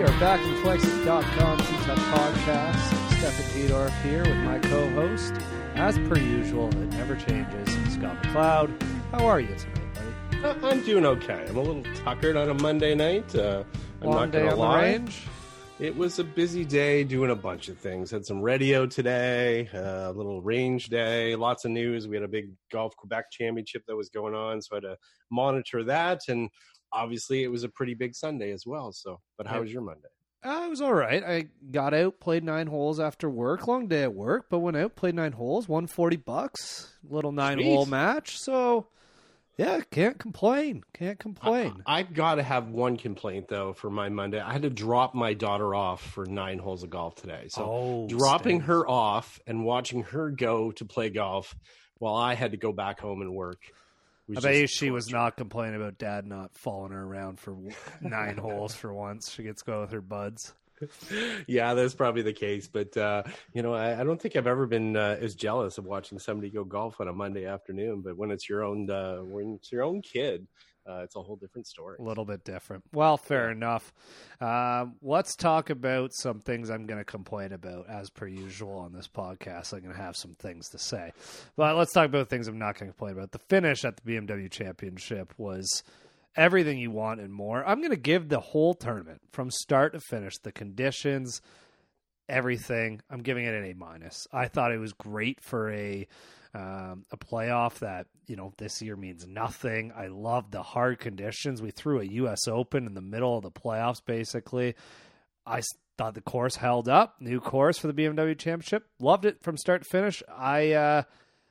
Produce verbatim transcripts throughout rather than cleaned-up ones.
We are back in Flexit dot com T-Tuck Podcast. Stefan Edorf here with my co-host. As per usual, it never changes. Scott McLeod. How are you tonight, buddy? I'm doing okay. I'm a little tuckered on a Monday night. Uh, I'm Long not day going to on the lie. range? It was a busy day doing a bunch of things. Had some radio today, uh, a little range day, lots of news. We had a big Golf Quebec championship that was going on, so I had to monitor that. And obviously, it was a pretty big Sunday as well. So, but how Yeah. was your Monday? Uh, it was all right. I got out, played nine holes after work. Long day at work, but went out, played nine holes, won forty bucks. Little nine-hole match. So, yeah, can't complain. Can't complain. I, I've got to have one complaint, though, for my Monday. I had to drop my daughter off for nine holes of golf today. So Oh, dropping stinks. her off and watching her go to play golf while I had to go back home and work. I was bet you just she was torture. not complaining about dad not following her around for nine holes for once. She gets to go with her buds. Yeah, that's probably the case. But, uh, you know, I, I don't think I've ever been uh, as jealous of watching somebody go golf on a Monday afternoon. But when it's your own, uh, when it's your own kid, uh, it's a whole different story. A little bit different. Well, fair enough. Um, let's talk about some things I'm going to complain about. As per usual on this podcast, I'm going to have some things to say. But let's talk about things I'm not going to complain about. The finish at the B M W Championship was everything you want and more. I'm going to give the whole tournament from start to finish, the conditions, everything. I'm giving it an A minus. I thought it was great for a um, a playoff that, you know, this year means nothing. I love the hard conditions. We threw a U S Open in the middle of the playoffs, basically. I s- thought the course held up. New course for the B M W Championship. Loved it from start to finish. I uh,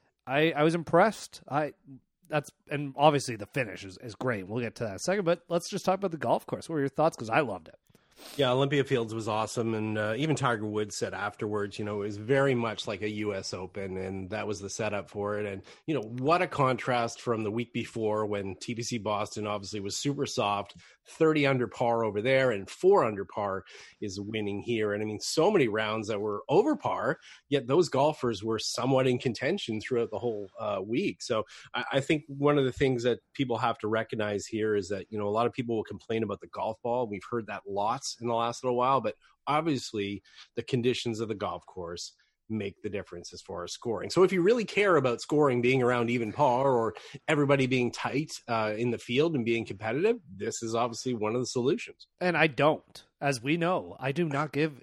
I, I was impressed. I that's and obviously the finish is, is great. We'll get to that in a second, but let's just talk about the golf course. What were your thoughts? Because I loved it. Yeah, Olympia Fields was awesome. And uh, even Tiger Woods said afterwards, you know, it was very much like a U S Open, and that was the setup for it. And, you know, what a contrast from the week before when T P C Boston obviously was super soft, thirty under par over there, and four under par is winning here. And I mean, so many rounds that were over par, yet those golfers were somewhat in contention throughout the whole uh, week. So I, I think one of the things that people have to recognize here is that, you know, a lot of people will complain about the golf ball. We've heard that lots in the last little while, but obviously the conditions of the golf course make the difference as far as scoring. So if you really care about scoring being around even par or everybody being tight uh, in the field and being competitive, this is obviously one of the solutions. And I don't, as we know, I do not give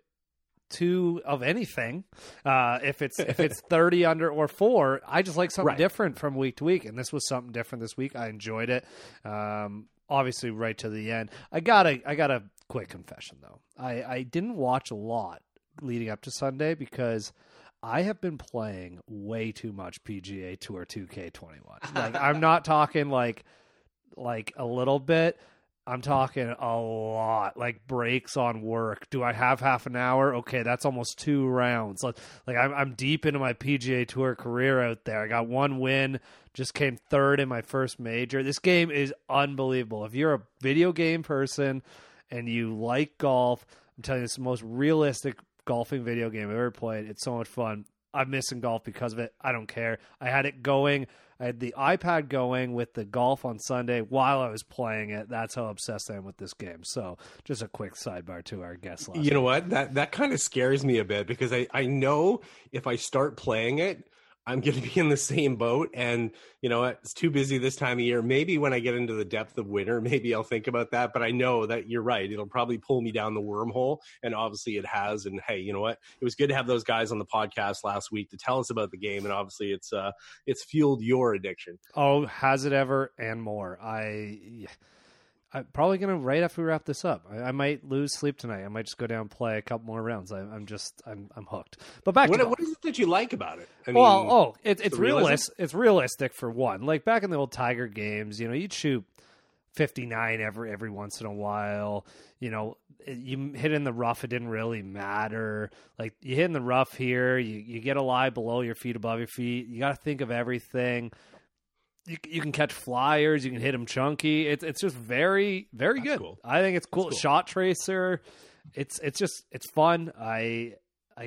two of anything. Uh, if it's if it's thirty under or four, I just like something Right. different from week to week. And this was something different this week. I enjoyed it. Um, obviously, right to the end. I got a I got a quick confession though. I, I didn't watch a lot leading up to Sunday because I have been playing way too much P G A Tour two K twenty-one. Like I'm not talking like like a little bit. I'm talking a lot, like breaks on work. Do I have half an hour? Okay, that's almost two rounds. Like, like I'm, I'm deep into my P G A Tour career out there. I got one win, just came third in my first major. This game is unbelievable. If you're a video game person and you like golf, I'm telling you, it's the most realistic golfing video game I've ever played. It's so much fun. I'm missing golf because of it. I don't care. I had it going. I had the iPad going with the golf on Sunday while I was playing it. That's how obsessed I am with this game. So just a quick sidebar to our guest last You know week. what? That that kind of scares me a bit because I, I know if I start playing it, I'm going to be in the same boat. And, you know, it's too busy this time of year. Maybe when I get into the depth of winter, maybe I'll think about that. But I know that you're right. It'll probably pull me down the wormhole. And obviously it has. And hey, you know what? It was good to have those guys on the podcast last week to tell us about the game. And obviously it's uh, it's fueled your addiction. Oh, has it ever and more. I... I'm probably going to, right after we wrap this up, I, I might lose sleep tonight. I might just go down and play a couple more rounds. I, I'm just, I'm I'm hooked. But back to What, golf. what is it that you like about it? I Well, mean, oh, it, it's the realism? realistic. It's realistic for one. Like back in the old Tiger games, you know, you'd shoot fifty-nine every every once in a while. You know, you hit in the rough, it didn't really matter. Like you hit in the rough here, you you get a lie below your feet, above your feet. You got to think of everything. You, you can catch flyers. You can hit them chunky. It's it's just very very That's good. cool. I think it's cool. That's cool. Shot tracer. It's it's just it's fun. I I I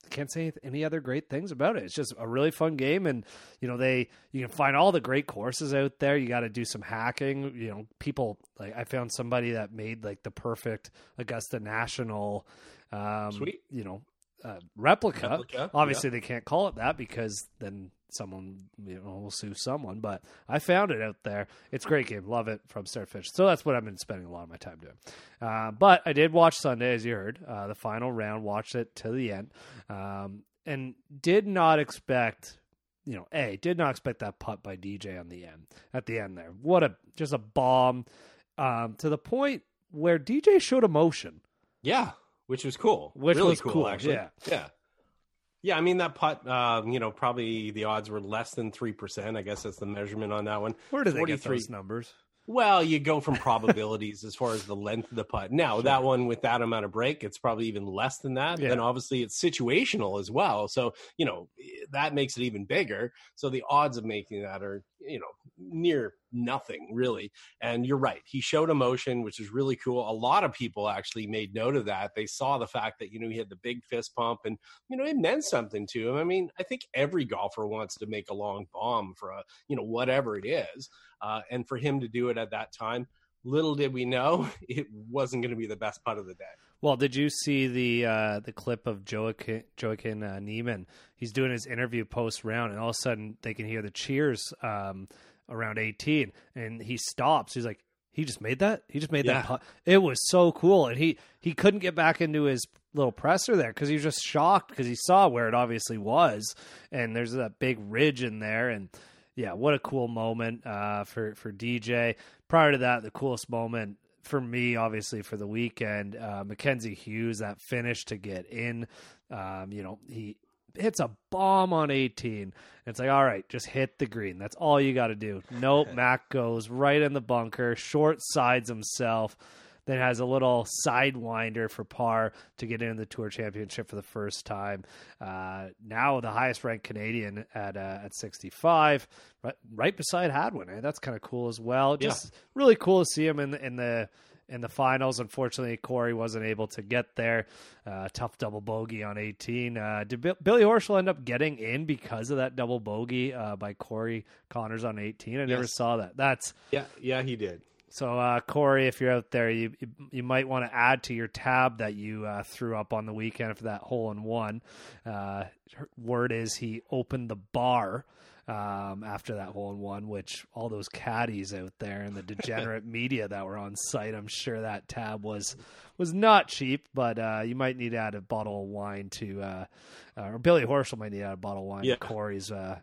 can't say any other great things about it. It's just a really fun game, and you know they you can find all the great courses out there. You got to do some hacking. You know, people like I found somebody that made like the perfect Augusta National, um, Sweet. you know, uh, replica. Replica, Obviously, yeah. they can't call it that because then someone you know will sue someone. But I found it out there. It's a great game. Love it from start to finish. So that's what I've been spending a lot of my time doing. Uh, but I did watch Sunday, as you heard, uh, the final round. Watched it to the end, um, and did not expect. You know, a did not expect that putt by D J on the end. At the end there, what a just a bomb um, to the point where D J showed emotion. Yeah, which was cool. Which really was cool, cool, actually. yeah. Yeah. Yeah, I mean, that putt, um, you know, probably the odds were less than three percent. I guess that's the measurement on that one. Where did they get forty-three those numbers? Well, you go from probabilities as far as the length of the putt. Now, sure. That one with that amount of break, it's probably even less than that. Yeah. Then obviously it's situational as well. So, you know, that makes it even bigger. So the odds of making that are, you know, near nothing really. And you're right. He showed emotion, which is really cool. A lot of people actually made note of that. They saw the fact that, you know, he had the big fist pump and, you know, it meant something to him. I mean, I think every golfer wants to make a long bomb for a, you know, whatever it is. Uh, and for him to do it at that time, little did we know it wasn't going to be the best putt of the day. Well, did you see the uh, the clip of Joaquin, Joaquin uh, Niemann? He's doing his interview post round, and all of a sudden they can hear the cheers um, around eighteen, and he stops. He's like, "He just made that. He just made yeah. that putt." It was so cool, and he he couldn't get back into his little presser there because he was just shocked because he saw where it obviously was, and there's that big ridge in there, and. Yeah, what a cool moment uh, for, for D J. Prior to that, the coolest moment for me, obviously, for the weekend, uh, Mackenzie Hughes, that finish to get in. Um, you know, he hits a bomb on eighteen. It's like, all right, just hit the green. That's all you got to do. Nope, Mac goes right in the bunker, short sides himself. Then has a little sidewinder for par to get into the Tour Championship for the first time. Uh, now the highest ranked Canadian at uh, at sixty-five, right, right beside Hadwin. Eh? That's kind of cool as well. Just yeah. really cool to see him in the, in the in the finals. Unfortunately, Corey wasn't able to get there. Uh, tough double bogey on eighteen. Uh, did Bill, Billy Horschel end up getting in because of that double bogey uh, by Corey Connors on eighteen? I yes. never saw that. That's yeah, yeah, he did. So, uh, Corey, if you're out there, you you might want to add to your tab that you uh, threw up on the weekend for that hole in one. Uh, word is he opened the bar um, after that hole in one, which all those caddies out there and the degenerate media that were on site, I'm sure that tab was was not cheap. But uh, you might need to add a bottle of wine to, uh, uh, or Billy Horschel might need to add a bottle of wine yeah. to Corey's uh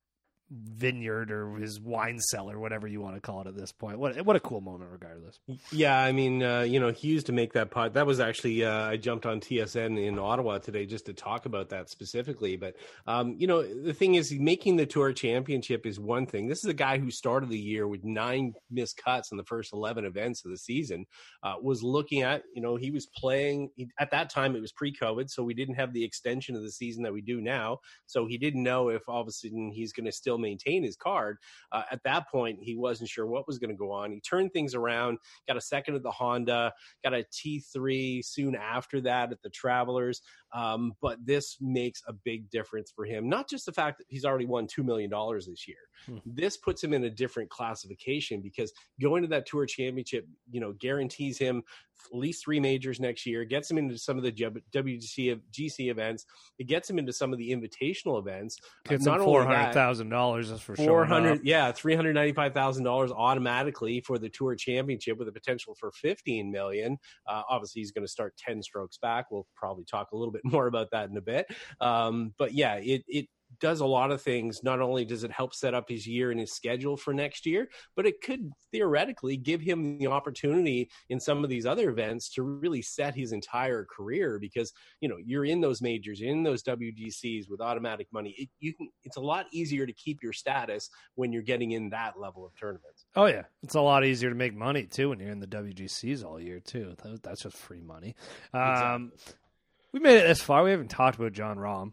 vineyard or his wine cellar, whatever you want to call it at this point. What what a cool moment regardless. Yeah, I mean, uh, you know, Hughes to make that putt. That was actually, uh, I jumped on T S N in Ottawa today just to talk about that specifically. But, um, you know, the thing is, making the Tour Championship is one thing. This is a guy who started the year with nine missed cuts in the first eleven events of the season, uh, was looking at, you know, he was playing, he, at that time it was pre-COVID, so we didn't have the extension of the season that we do now. So he didn't know if all of a sudden he's going to still maintain his card. Uh, at that point, he wasn't sure what was going to go on. He turned things around, got a second at the Honda, got a T three soon after that at the Travelers. Um, but this makes a big difference for him. Not just the fact that he's already won two million dollars this year. Hmm. This puts him in a different classification because going to that Tour Championship, you know, guarantees him at least three majors next year, gets him into some of the W G C events. It gets him into some of the invitational events. Gets him four hundred thousand dollars just for four hundred, showing up. Yeah, three hundred ninety-five thousand dollars automatically for the Tour Championship with a potential for fifteen million dollars. Uh, obviously, he's going to start ten strokes back. We'll probably talk a little bit more about that in a bit. Um, but yeah, it it does a lot of things. Not only does it help set up his year and his schedule for next year, but it could theoretically give him the opportunity in some of these other events to really set his entire career because, you know, you're in those majors, in those W G Cs with automatic money. It, you can, it's a lot easier to keep your status when you're getting in that level of tournaments. Oh yeah. It's a lot easier to make money too when you're in the W G Cs all year too. That's just free money. Um, exactly. We made it this far. We haven't talked about John Rahm,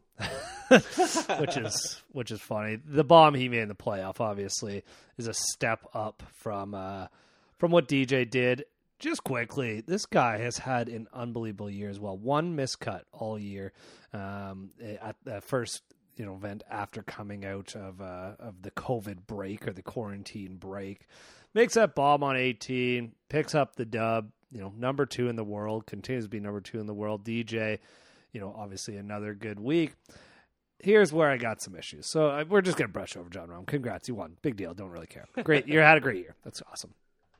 which is which is funny. The bomb he made in the playoff, obviously, is a step up from uh, from what D J did. just quickly, this guy has had an unbelievable year as well. One miscut all year um, at the first you know event after coming out of uh, of the COVID break or the quarantine break. Makes that bomb on eighteen, picks up the dub. You know, number two in the world, continues to be number two in the world. D J, you know, obviously another good week. Here's where I got some issues. So uh, we're just gonna brush over Jon Rahm. Congrats, you won. Big deal. Don't really care. Great, you had a great year. That's awesome.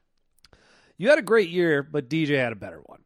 You had a great year, but D J had a better one.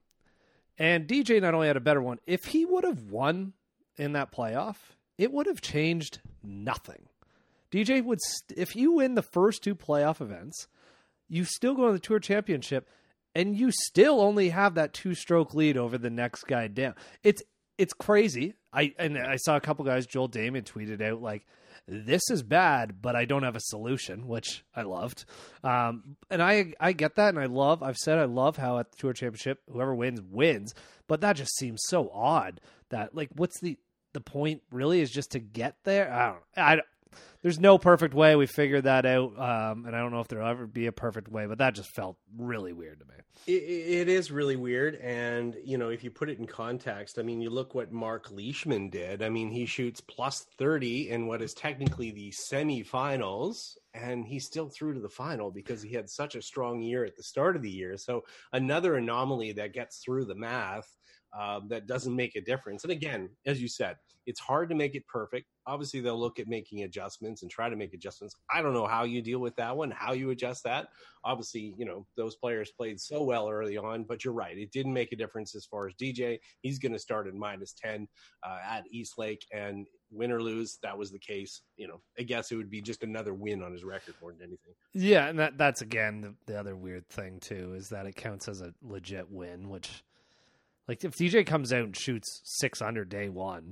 And D J not only had a better one, if he would have won in that playoff, it would have changed nothing. D J would, st- if you win the first two playoff events, you still go to the Tour Championship, and you still only have that two-stroke lead over the next guy down. It's it's crazy. I and I saw a couple guys, Joel Damon tweeted out like, this is bad, but I don't have a solution, which I loved. Um, and I I get that, and I love, I've said I love how at the Tour Championship, whoever wins, wins. But that just seems so odd that, like, what's the, the point really is just to get there? I don't I don't, there's no perfect way. We figured that out, um, and I don't know if there'll ever be a perfect way, but that just felt really weird to me. It, it is really weird, and, you know, if you put it in context, I mean, you look what Mark Leishman did. I mean, he shoots plus thirty in what is technically the semifinals, and he's still through to the final because he had such a strong year at the start of the year. So another anomaly that gets through the math um, that doesn't make a difference. And again, as you said, it's hard to make it perfect. Obviously, they'll look at making adjustments and try to make adjustments. I don't know how you deal with that one, how you adjust that. Obviously, you know, those players played so well early on, but you're right. It didn't make a difference as far as D J. He's going to start at minus ten uh, at Eastlake, and win or lose, that was the case. You know, I guess it would be just another win on his record more than anything. Yeah, and that that's, again, the, the other weird thing, too, is that it counts as a legit win, which, like, if D J comes out and shoots six under day one,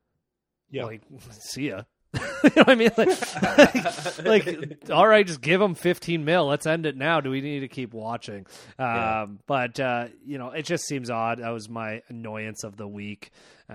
yeah, like, see ya. You know what I mean? Like, like, all right, just give him fifteen mil. Let's end it now. Do we need to keep watching? Um, yeah. But, uh, you know, it just seems odd. That was my annoyance of the week.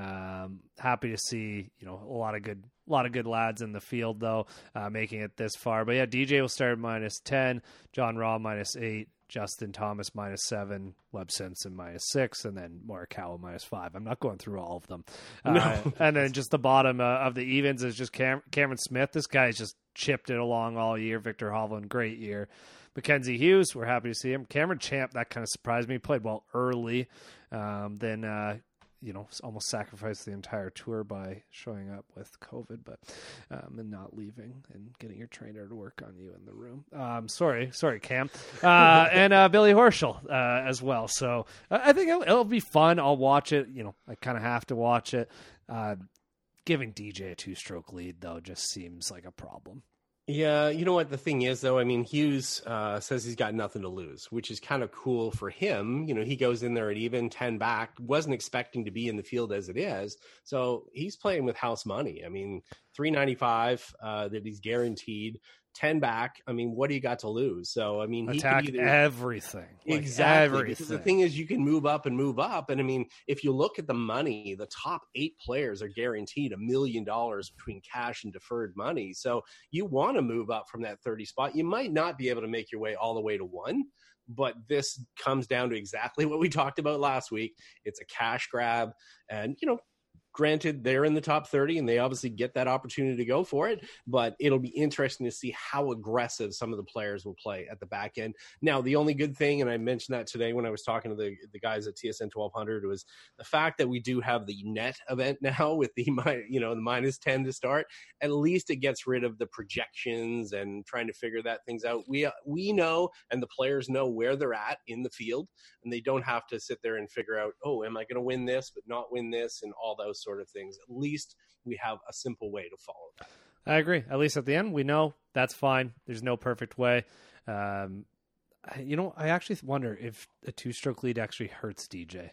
Um, happy to see, you know, a lot of good, a lot of good lads in the field, though, uh, making it this far. But yeah, D J will start at minus ten, Jon Rahm minus eight, Justin Thomas minus seven, Webb Simpson minus six, and then Morikawa minus five. I'm not going through all of them. No. Uh, and then just the bottom uh, of the evens is just Cam- Cameron Smith. This guy's just chipped it along all year. Victor Hovland, great year. Mackenzie Hughes, we're happy to see him. Cameron Champ, that kind of surprised me. Played well early. Um, then, uh, you know, almost sacrificed the entire tour by showing up with COVID, but um, and not leaving and getting your trainer to work on you in the room. Um, sorry, sorry, Cam, uh, and uh, Billy Horschel uh, as well. So uh, I think it'll, it'll be fun. I'll watch it. You know, I kind of have to watch it. Uh, giving D J a two-stroke lead though just seems like a problem. Yeah, you know what the thing is, though? I mean, Hughes uh, says he's got nothing to lose, which is kind of cool for him. You know, he goes in there at even ten back, wasn't expecting to be in the field as it is. So he's playing with house money. I mean, three ninety-five uh, that he's guaranteed, ten back. I mean, what do you got to lose? So, I mean, he attack could either... everything. Like exactly. Everything. Because the thing is, you can move up and move up. And I mean, if you look at the money, the top eight players are guaranteed a million dollars between cash and deferred money. So you want to move up from that thirty spot. You might not be able to make your way all the way to one, but this comes down to exactly what we talked about last week. It's a cash grab. And, you know, granted, they're in the top thirty, and they obviously get that opportunity to go for it, but it'll be interesting to see how aggressive some of the players will play at the back end. Now, the only good thing, and I mentioned that today when I was talking to the, the guys at T S N twelve hundred, was the fact that we do have the net event now with the, you know, the minus ten to start. At least it gets rid of the projections and trying to figure that things out. We, we know, and the players know where they're at in the field, and they don't have to sit there and figure out, oh, am I going to win this, but not win this, and all those sort of things. At least we have a simple way to follow that. I agree. At least at the end, we know that's fine. There's no perfect way. Um, you know, I actually wonder if a two-stroke lead actually hurts D J.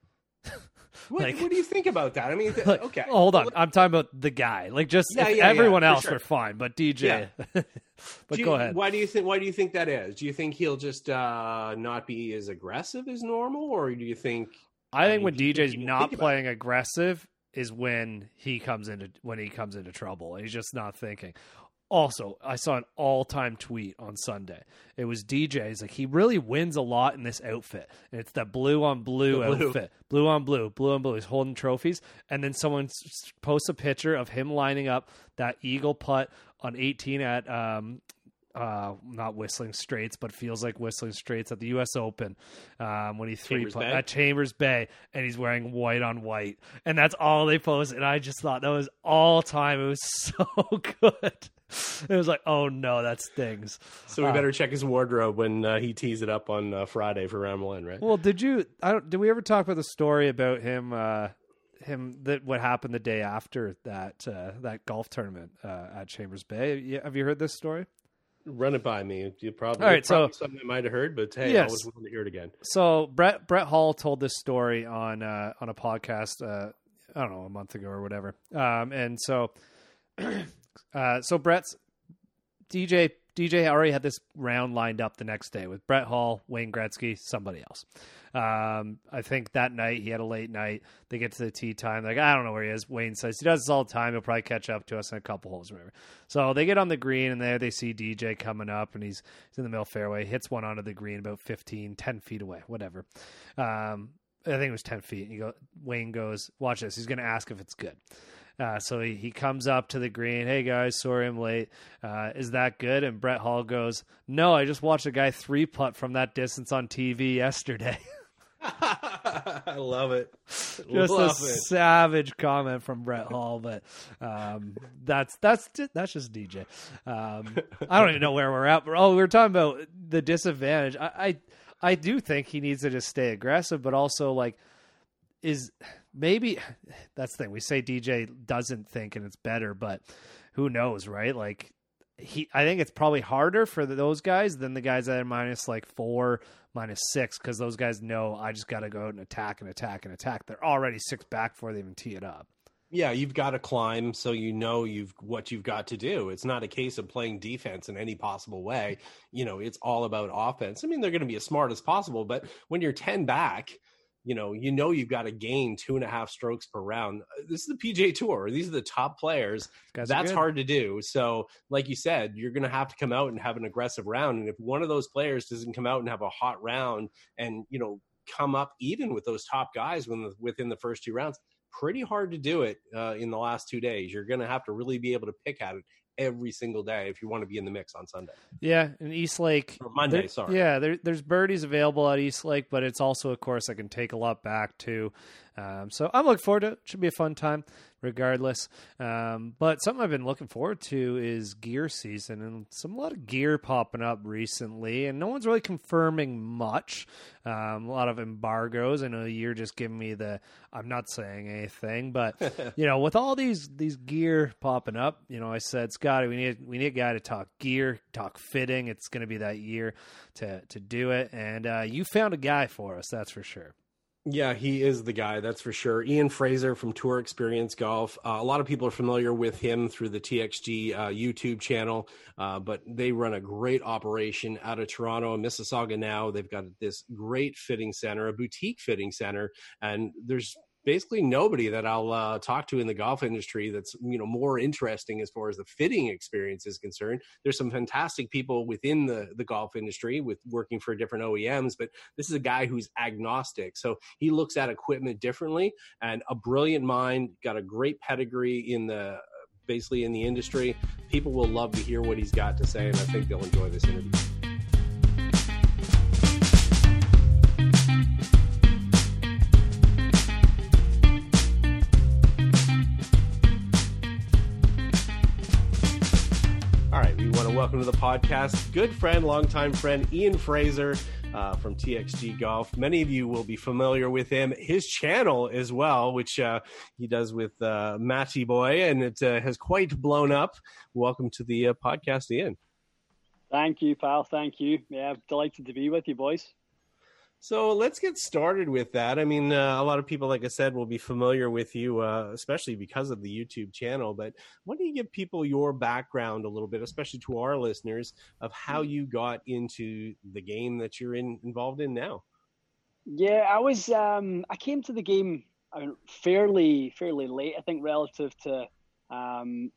What, like, what do you think about that? I mean, th- like, okay. Hold on. I'm talking about the guy. Like, just yeah, if yeah, everyone yeah, else sure. were fine, but D J. Yeah. But you, go ahead. Why do you think? Why do you think that is? Do you think he'll just uh, not be as aggressive as normal, or do you think? I think I mean, when D J's you not playing aggressive is when he comes into when he comes into trouble. He's just not thinking. Also, I saw an all-time tweet on Sunday. It was D J's like he really wins a lot in this outfit, and it's that blue on blue, blue outfit, blue on blue, blue on blue. He's holding trophies, and then someone posts a picture of him lining up that eagle putt on eighteen at um, uh, not Whistling Straits, but feels like Whistling Straits at the U S Open um, when he three putt at Chambers Bay, and he's wearing white on white, and that's all they posted. And I just thought that was all time. It was so good. It was like, oh no, that stings. So we uh, better check his wardrobe when uh, he tees it up on uh, Friday for round one, right? Well, did you? I don't. Did we ever talk about the story about him? Uh, him that what happened the day after that uh, that golf tournament uh, at Chambers Bay? Have you heard this story? Run it by me. You probably, All right, probably so, something I might have heard, but hey, yes. I was willing to hear it again. So Brett Brett Hall told this story on uh, on a podcast. Uh, I don't know, a month ago or whatever. Um, and so, uh, so Brett's. D J D J already had this round lined up the next day with Brett Hall, Wayne Gretzky, somebody else. Um, I think that night he had a late night. They get to the tee time. Like, I don't know where he is. Wayne says he does this all the time. He'll probably catch up to us in a couple holes or whatever. So they get on the green, and there they see D J coming up, and he's, he's in the middle fairway, hits one onto the green about fifteen, ten feet away, whatever. Um, I think it was ten feet. And you go, Wayne goes, watch this. He's going to ask if it's good. Uh, so he, he comes up to the green. Hey, guys, sorry I'm late. Uh, is that good? And Brett Hall goes, no, I just watched a guy three-putt from that distance on T V yesterday. I love it. Just love a it. savage comment from Brett Hall, but um, that's that's that's just D J. Um, I don't even know where we're at. But, oh, we were talking about the disadvantage. I, I I do think he needs to just stay aggressive, but also like is maybe that's the thing. We say D J doesn't think and it's better, but who knows, right? Like he, I think it's probably harder for those guys than the guys that are minus like four, minus six, because those guys know I just got to go out and attack and attack and attack. They're already six back before they even tee it up. Yeah, you've got to climb, so you know you've what you've got to do. It's not a case of playing defense in any possible way. You know, it's all about offense. I mean, they're going to be as smart as possible, but when you're ten back, you know, you know you've got to gain two and a half strokes per round. This is the P G A Tour. These are the top players. That's hard to do. So, like you said, you're going to have to come out and have an aggressive round. And if one of those players doesn't come out and have a hot round and, you know, come up even with those top guys when the, within the first two rounds, pretty hard to do it uh, in the last two days. You're going to have to really be able to pick at it every single day if you want to be in the mix on Sunday. Yeah, in East Lake. Or Monday, there, sorry. Yeah, there, there's birdies available at East Lake, but it's also a course that can take a lot back too. Um, so I'm looking forward to it. Should be a fun time regardless. Um, but something I've been looking forward to is gear season, and some a lot of gear popping up recently, and no one's really confirming much. Um, a lot of embargoes. I know you're just giving me the I'm not saying anything, but you know, with all these these gear popping up, you know, I said, Scotty, we need we need a guy to talk gear, talk fitting. It's going to be that year to to do it, and uh, you found a guy for us, that's for sure. Yeah, he is the guy, that's for sure. Ian Fraser from Tour Experience Golf. Uh, a lot of people are familiar with him through the T X G uh, YouTube channel, uh, but they run a great operation out of Toronto and Mississauga now. They've got this great fitting center, a boutique fitting center, and there's basically nobody that I'll uh, talk to in the golf industry that's, you know, more interesting as far as the fitting experience is concerned. There's some fantastic people within the, the golf industry with working for different O E Ms, but this is a guy who's agnostic. So he looks at equipment differently, and a brilliant mind, got a great pedigree in the, basically in the industry. People will love to hear what he's got to say, and I think they'll enjoy this interview. Welcome to the podcast. Good friend, longtime friend, Ian Fraser uh, from T X G Golf. Many of you will be familiar with him. His channel as well, which uh, he does with uh, Matty Boy, and it uh, has quite blown up. Welcome to the uh, podcast, Ian. Thank you, pal. Thank you. Yeah, I'm delighted to be with you, boys. So let's get started with that. I mean, uh, a lot of people, like I said, will be familiar with you, uh, especially because of the YouTube channel. But why don't you give people your background a little bit, especially to our listeners, of how you got into the game that you're in, involved in now? Yeah, I was. Um, I came to the game I mean, fairly, fairly late. I think relative to um,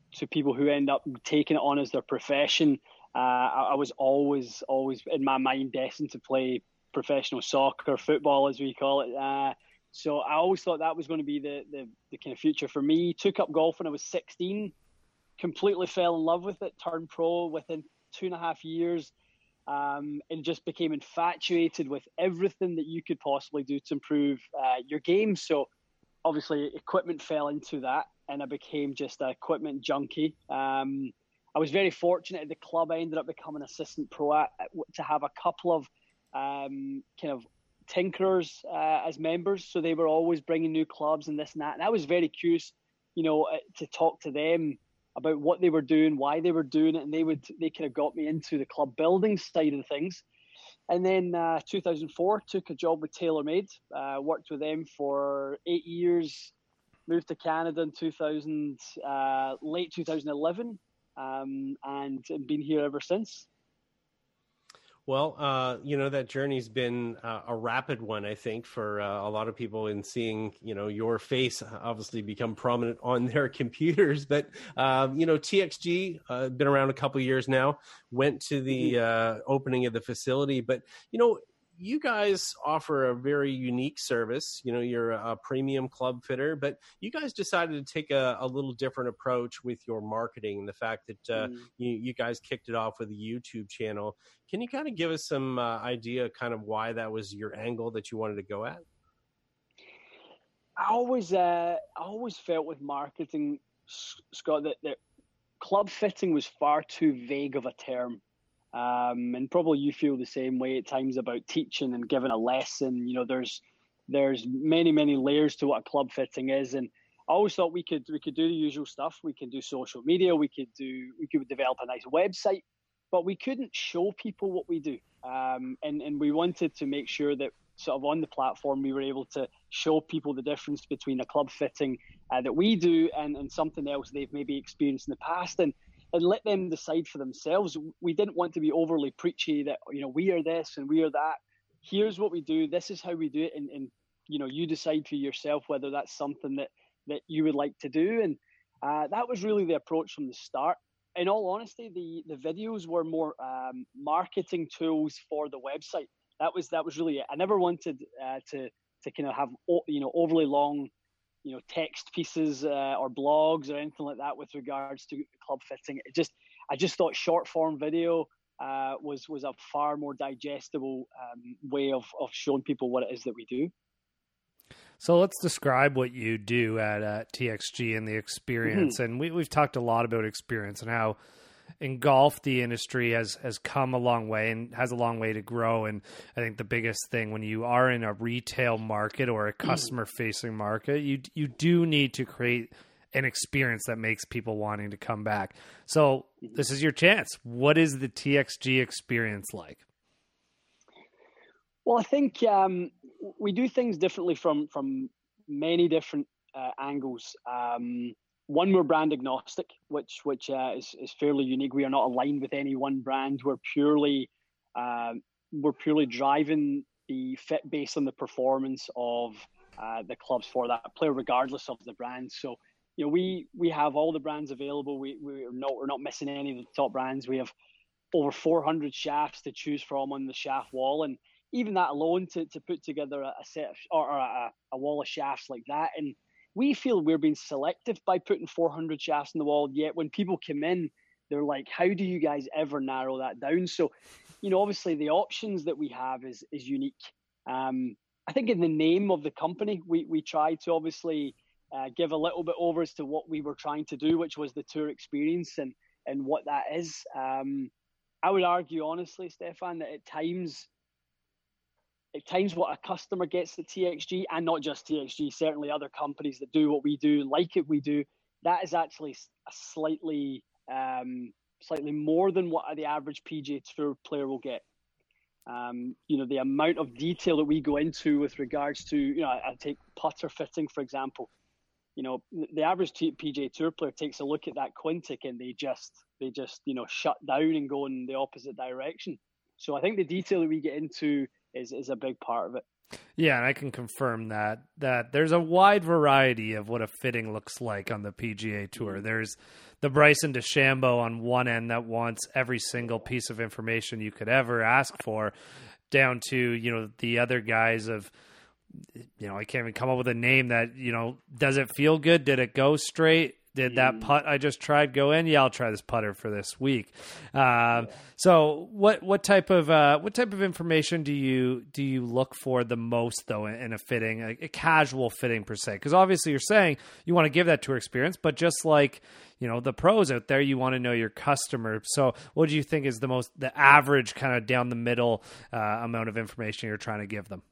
to people who end up taking it on as their profession. Uh, I, I was always, always in my mind destined to play professional soccer, football as we call it. Uh, so I always thought that was going to be the, the, the kind of future for me. Took up golf when I was sixteen, completely fell in love with it, turned pro within two and a half years, um, and just became infatuated with everything that you could possibly do to improve uh, your game. So obviously equipment fell into that, and I became just an equipment junkie. Um, I was very fortunate at the club. I ended up becoming assistant pro at, to have a couple of um, kind of tinkerers uh, as members. So they were always bringing new clubs and this and that. And I was very curious, you know, to talk to them about what they were doing, why they were doing it. And they would, they kind of got me into the club building side of things. And then uh, two thousand four, took a job with TaylorMade, uh, worked with them for eight years, moved to Canada in two thousand, uh, late two thousand eleven, um, and been here ever since. Well, uh, you know, that journey's been uh, a rapid one, I think, for uh, a lot of people in seeing, you know, your face obviously become prominent on their computers. But, um, you know, T X G, uh, been around a couple of years now, went to the uh, opening of the facility. But, you know, you guys offer a very unique service. You know, you're a premium club fitter, but you guys decided to take a, a little different approach with your marketing. The fact that uh, mm. you, you guys kicked it off with a YouTube channel. Can you kind of give us some uh, idea kind of why that was your angle that you wanted to go at? I always, uh, I always felt with marketing, Scott, that, that club fitting was far too vague of a term. Um, and probably you feel the same way at times about teaching and giving a lesson. You know, there's there's many, many layers to what a club fitting is. And I always thought we could we could do the usual stuff. We could do social media. We could do we could develop a nice website, but we couldn't show people what we do. Um, and and we wanted to make sure that sort of on the platform we were able to show people the difference between a club fitting uh, that we do and, and something else they've maybe experienced in the past. And and let them decide for themselves. We didn't want to be overly preachy that, you know, we are this and we are that. Here's what we do. This is how we do it. And, and you know, you decide for yourself whether that's something that, that you would like to do. And uh, that was really the approach from the start. In all honesty, the, the videos were more um, marketing tools for the website. That was that was really it. I never wanted uh, to to kind of have, you know, overly long, you know, text pieces uh, or blogs or anything like that with regards to club fitting. It just, I just thought short form video uh, was was a far more digestible um, way of of showing people what it is that we do. So let's describe what you do at uh, T X G and the experience. Mm-hmm. And we, we've talked a lot about experience and how in golf, the industry has, has come a long way and has a long way to grow. And I think the biggest thing when you are in a retail market or a customer facing market, you you do need to create an experience that makes people wanting to come back. So this is your chance. What is the T X G experience like? Well, I think um, we do things differently from, from many different uh, angles. Um, One, we're brand agnostic, which which uh, is is fairly unique. We are not aligned with any one brand. We're purely uh, we're purely driving the fit based on the performance of uh, the clubs for that player, regardless of the brand. So, you know, we we have all the brands available. We we're not we're not missing any of the top brands. We have over four hundred shafts to choose from on the shaft wall, and even that alone to to put together a, a set of, or a, a wall of shafts like that. And we feel we're being selective by putting four hundred shafts on the wall, yet when people come in, they're like, how do you guys ever narrow that down? So, you know, obviously the options that we have is is unique. Um, I think in the name of the company, we, we try to obviously uh, give a little bit over as to what we were trying to do, which was the tour experience and, and what that is. Um, I would argue, honestly, Stefan, that at times, At times what a customer gets at T X G, and not just T X G, certainly other companies that do what we do, like it we do, that is actually a slightly um, slightly more than what the average P G A Tour player will get. Um, you know, the amount of detail that we go into with regards to, you know, I, I take putter fitting, for example. You know, the average P G A Tour player takes a look at that Quintic and they just, they just, you know, shut down and go in the opposite direction. So I think the detail that we get into is is a big part of it. Yeah, and I can confirm that that there's a wide variety of what a fitting looks like on the P G A Tour. Mm-hmm. There's the Bryson DeChambeau on one end that wants every single piece of information you could ever ask for, down to, you know, the other guys of, you know, I can't even come up with a name that, you know, does it feel good? Did it go straight? Did that putt I just tried go in? Yeah, I'll try this putter for this week. Um, yeah. So, what what type of uh, what type of information do you do you look for the most, though, in, in a fitting, a, a casual fitting per se? Because obviously, you're saying you want to give that tour experience, but just like, you know, the pros out there, you want to know your customer. So, what do you think is the most the average kind of down the middle uh, amount of information you're trying to give them?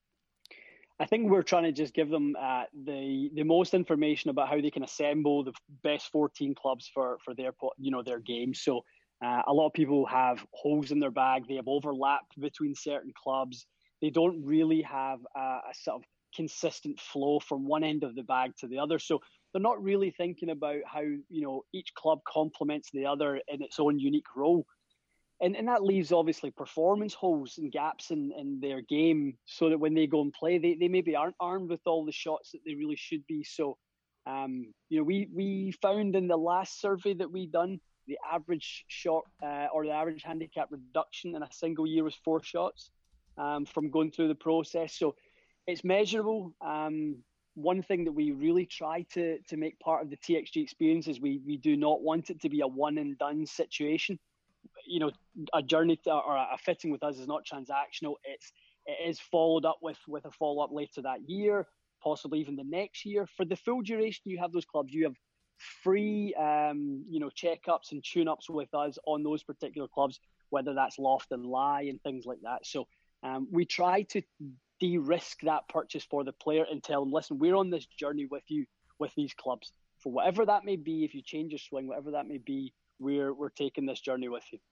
I think we're trying to just give them uh, the the most information about how they can assemble the best fourteen clubs for for their you know their game. So uh, a lot of people have holes in their bag. They have overlapped between certain clubs. They don't really have a, a sort of consistent flow from one end of the bag to the other. So they're not really thinking about how you know each club complements the other in its own unique role. And and that leaves, obviously, performance holes and gaps in, in their game, so that when they go and play, they, they maybe aren't armed with all the shots that they really should be. So, um, you know, we, we found in the last survey that we done, the average shot uh, or the average handicap reduction in a single year was four shots um, from going through the process. So it's measurable. Um, one thing that we really try to to make part of the T X G experience is we we do not want it to be a one and done situation. You know, a journey to, or a fitting with us is not transactional. It's it is followed up with with a follow up later that year, possibly even the next year. For the full duration, you have those clubs. You have free, um, you know, checkups and tune ups with us on those particular clubs, whether that's loft and lie and things like that. So um, we try to de-risk that purchase for the player and tell them, listen, we're on this journey with you with these clubs for whatever that may be. If you change your swing, whatever that may be, we're we're taking this journey with you.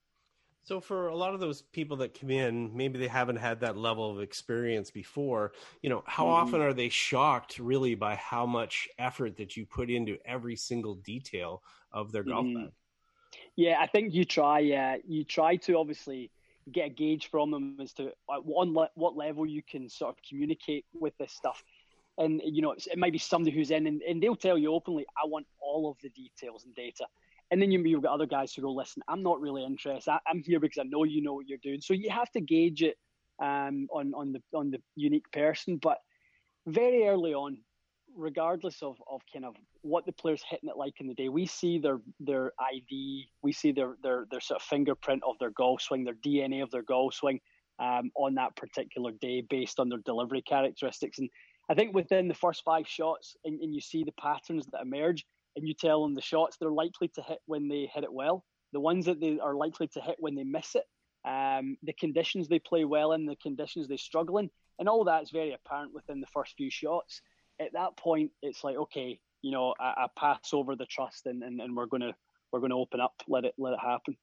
So for a lot of those people that come in, maybe they haven't had that level of experience before, you know, how mm-hmm. often are they shocked really by how much effort that you put into every single detail of their golf mm-hmm. bag? Yeah, I think you try, uh, you try to obviously get a gauge from them as to uh, on le- what level you can sort of communicate with this stuff. And, you know, it might be somebody who's in and, and they'll tell you openly, I want all of the details and data. And then you've got other guys who go, listen, I'm not really interested. I, I'm here because I know you know what you're doing. So you have to gauge it um, on, on the on the unique person. But very early on, regardless of, of kind of what the player's hitting it like in the day, we see their their I D, we see their their their sort of fingerprint of their golf swing, their D N A of their golf swing um, on that particular day based on their delivery characteristics. And I think within the first five shots, and, and you see the patterns that emerge, and you tell them the shots they're likely to hit when they hit it well, the ones that they are likely to hit when they miss it, um, the conditions they play well in, the conditions they struggle in, and all that is very apparent within the first few shots. At that point, it's like, okay, you know, I, I pass over the trust, and, and, and we're gonna we're gonna open up, let it let it happen.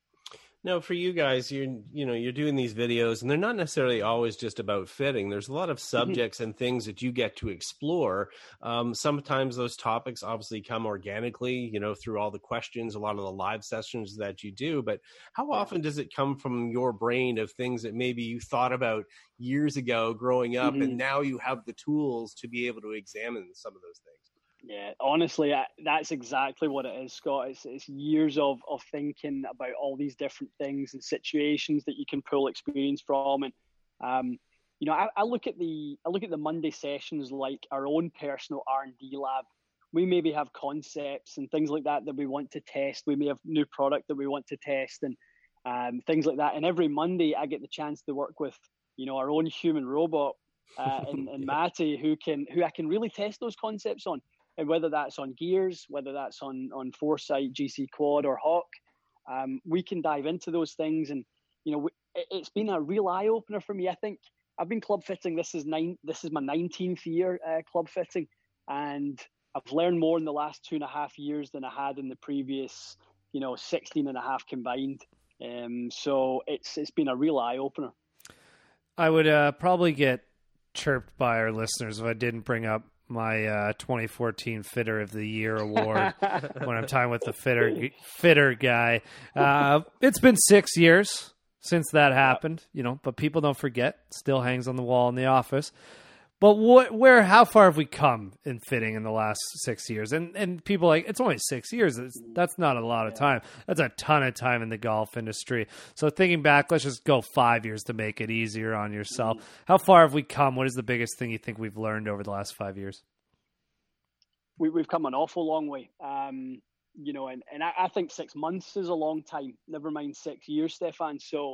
Now, for you guys, you you know, you're doing these videos, and they're not necessarily always just about fitting. There's a lot of subjects mm-hmm. and things that you get to explore. Um, sometimes those topics obviously come organically, you know, through all the questions, a lot of the live sessions that you do. But how often does it come from your brain of things that maybe you thought about years ago growing up, mm-hmm. and now you have the tools to be able to examine some of those things? Yeah, honestly, that's exactly what it is, Scott. It's, it's years of, of thinking about all these different things and situations that you can pull experience from. And, um, you know, I, I look at the I look at the Monday sessions like our own personal R and D lab. We maybe have concepts and things like that that we want to test. We may have new product that we want to test and um, things like that. And every Monday, I get the chance to work with, you know, our own human robot uh, and, and Matty, who can who I can really test those concepts on. And whether that's on gears, whether that's on, on Foresight, G C Quad or Hawk, um, we can dive into those things. And, you know, it, it's been a real eye-opener for me. I think I've been club fitting. This is nine. This is my nineteenth year uh, club fitting. And I've learned more in the last two and a half years than I had in the previous, you know, sixteen and a half combined. Um, so it's it's been a real eye-opener. I would uh, probably get chirped by our listeners if I didn't bring up my uh, twenty fourteen Fitter of the Year award when I'm talking with the fitter fitter guy. Uh, it's been six years since that happened, you know, but people don't forget, still hangs on the wall in the office. But what, where, how far have we come in fitting in the last six years? And and people are like, it's only six years. It's, that's not a lot of time. That's a ton of time in the golf industry. So thinking back, let's just go five years to make it easier on yourself. How far have we come? What is the biggest thing you think we've learned over the last five years? We, we've come an awful long way. Um, you know, and, and I, I think six months is a long time, never mind six years, Stefan. So,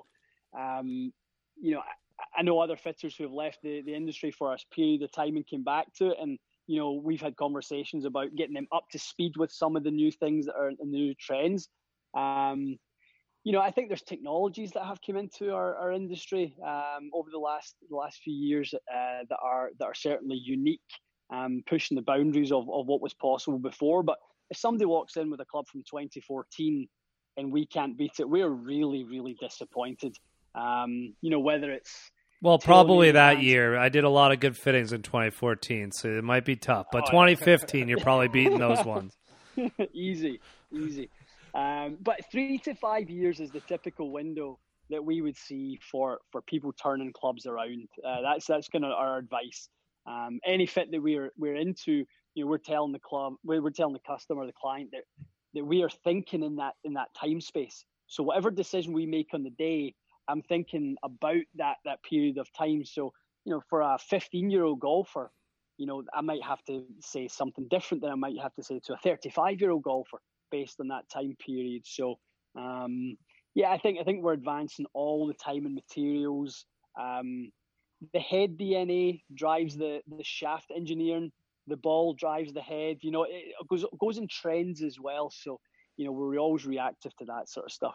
um, you know, I know other fitters who have left the, the industry for a period of time and came back to it. And, you know, we've had conversations about getting them up to speed with some of the new things that are the new trends. Um, you know, I think there's technologies that have come into our, our industry um, over the last the last few years uh, that are that are certainly unique, um, pushing the boundaries of, of what was possible before. But if somebody walks in with a club from twenty fourteen and we can't beat it, we're really, really disappointed. Um, you know, whether it's well, probably that year. I did a lot of good fittings in twenty fourteen, so it might be tough. But oh, twenty fifteen, you're probably beating those ones. easy, easy. Um, but three to five years is the typical window that we would see for, for people turning clubs around. Uh, that's that's kind of our advice. Um, any fit that we're we're into, you know, we're telling the club, we're, we're telling the customer, the client that that we are thinking in that in that time space. So whatever decision we make on the day, I'm thinking about that that period of time. So, you know, for a fifteen-year-old golfer, you know, I might have to say something different than I might have to say to a thirty-five-year-old golfer based on that time period. So, um, yeah, I think I think we're advancing all the time in materials. Um, the head D N A drives the the shaft engineering. The ball drives the head. You know, it goes it goes in trends as well. So, you know, we're always reactive to that sort of stuff.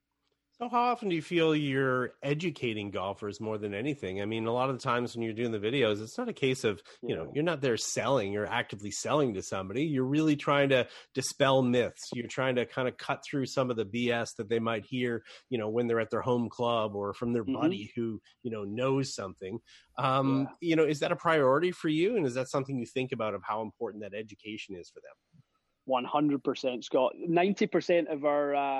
So how often do you feel you're educating golfers more than anything? I mean, a lot of the times when you're doing the videos, it's not a case of, you know, you're not there selling, you're actively selling to somebody. You're really trying to dispel myths. You're trying to kind of cut through some of the B S that they might hear, you know, when they're at their home club or from their mm-hmm. buddy who, you know, knows something. Um, yeah. You know, is that a priority for you? And is that something you think about of how important that education is for them? one hundred percent, Scott. ninety percent of our, uh,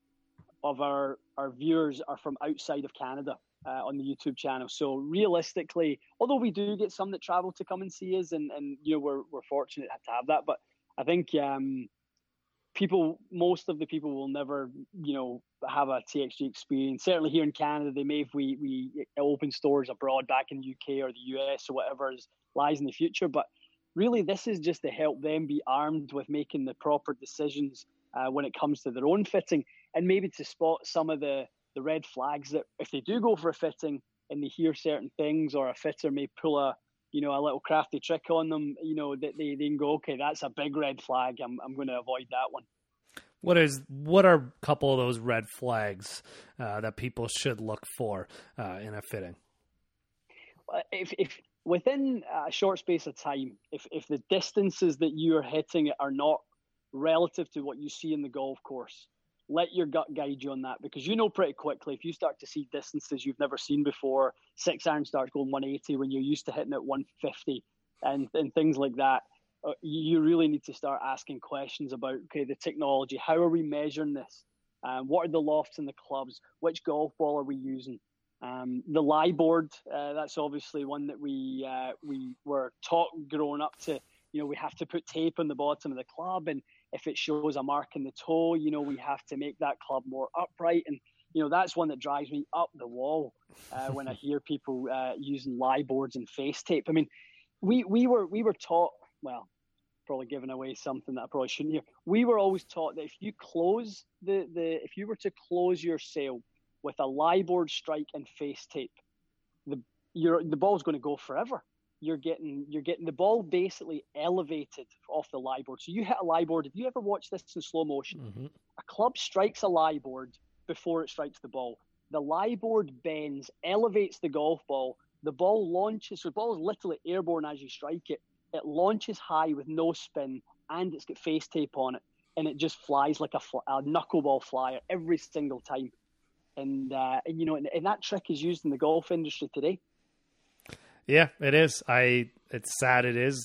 of our, our viewers are from outside of Canada uh, on the YouTube channel. So realistically, although we do get some that travel to come and see us, and, and you know, we're we're fortunate to have that, but I think um, people, most of the people will never, you know, have a T X G experience. Certainly here in Canada, they may, if we, we open stores abroad back in the U K or the U S or whatever is, lies in the future. But really, this is just to help them be armed with making the proper decisions uh, when it comes to their own fitting, and maybe to spot some of the, the red flags that if they do go for a fitting and they hear certain things, or a fitter may pull a, you know, a little crafty trick on them, you know, that they, they can go, okay, that's a big red flag. I'm I'm going to avoid that one. What is what are a couple of those red flags uh, that people should look for uh, in a fitting? If if within a short space of time, if if the distances that you are hitting are not relative to what you see in the golf course, let your gut guide you on that, because you know pretty quickly if you start to see distances you've never seen before, six iron starts going one eighty when you're used to hitting at one fifty, and and things like that. Uh, you really need to start asking questions about, okay, the technology. How are we measuring this? Um, what are the lofts in the clubs? Which golf ball are we using? Um, the lie board, uh, that's obviously one that we uh, we were taught growing up to, you know, we have to put tape on the bottom of the club, and if it shows a mark in the toe, you know, we have to make that club more upright. And, you know, that's one that drives me up the wall uh, when I hear people uh, using lie boards and face tape. I mean, we we were we were taught, well, probably giving away something that I probably shouldn't hear. We were always taught that if you close the, the if you were to close your sail with a lie board strike and face tape, the your the ball's going to go forever. You're getting you're getting the ball basically elevated off the lie board. So you hit a lie board. If you ever watch this in slow motion, mm-hmm. a club strikes a lie board before it strikes the ball. The lie board bends, elevates the golf ball. The ball launches. So the ball is literally airborne as you strike it. It launches high with no spin, and it's got face tape on it, and it just flies like a, fl- a knuckleball flyer every single time. And, uh, and you know, and, and that trick is used in the golf industry today. Yeah, it is. I. It's sad. It is.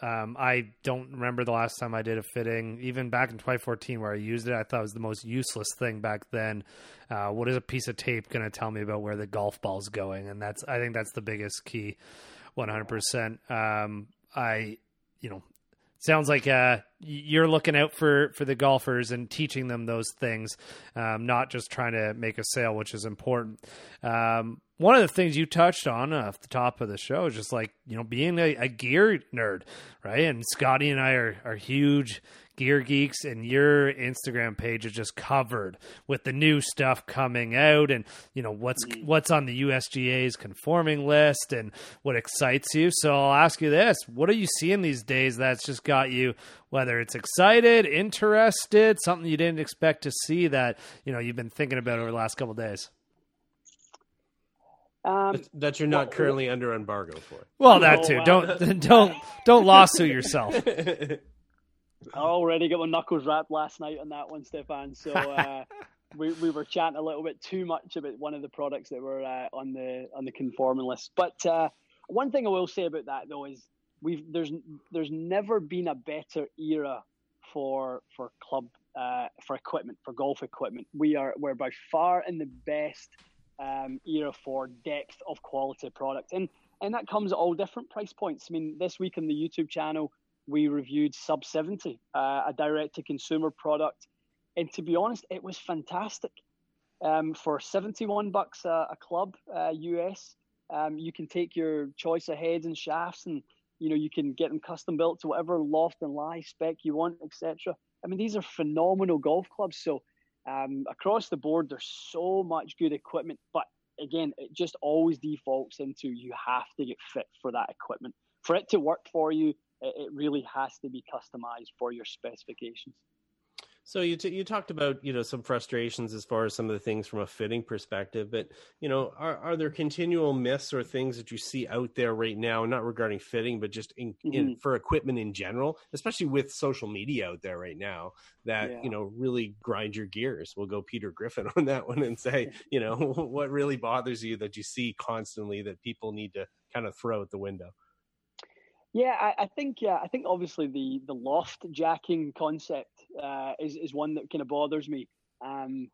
Um, I don't remember the last time I did a fitting, even back in twenty fourteen where I used it. I thought it was the most useless thing back then. Uh, what is a piece of tape going to tell me about where the golf ball's going? And that's, I think that's the biggest key, one hundred percent. Um, I, you know, sounds like uh, you're looking out for, for the golfers and teaching them those things, um, not just trying to make a sale, which is important. Um, one of the things you touched on uh, off the top of the show is just like, you know, being a, a gear nerd, right? And Scotty and I are, are huge gear geeks, and your Instagram page is just covered with the new stuff coming out and, you know, what's what's on the U S G A's conforming list and what excites you. So I'll ask you this. What are you seeing these days that's just got you, whether it's excited, interested, something you didn't expect to see that, you know, you've been thinking about over the last couple of days? Um, that you're not well, currently under embargo for. Well, that no, too. Uh, don't don't don't lawsuit yourself. I already got my knuckles wrapped last night on that one, Stefan. So uh, we we were chatting a little bit too much about one of the products that were uh, on the on the conforming list. But uh, one thing I will say about that though is we've there's there's never been a better era for for club uh, for equipment for golf equipment. We are we're by far in the best um, era for depth of quality product, and and that comes at all different price points. I mean, this week on the YouTube channel, we reviewed Sub seventy, uh, a direct-to-consumer product. And to be honest, it was fantastic. Um, for seventy-one bucks a, a club, uh, U S, um, you can take your choice of heads and shafts, and you know you can get them custom built to whatever loft and lie spec you want, et cetera. I mean, these are phenomenal golf clubs. So um, across the board, there's so much good equipment. But again, it just always defaults into you have to get fit for that equipment. For it to work for you, it really has to be customized for your specifications. So you t- you talked about, you know, some frustrations as far as some of the things from a fitting perspective, but, you know, are, are there continual myths or things that you see out there right now, not regarding fitting, but just in, mm-hmm. in for equipment in general, especially with social media out there right now that, yeah. you know, really grind your gears? We'll go Peter Griffin on that one and say, you know, what really bothers you that you see constantly that people need to kind of throw out the window? Yeah, I, I think yeah, I think obviously the the loft jacking concept uh, is is one that kind of bothers me. Um,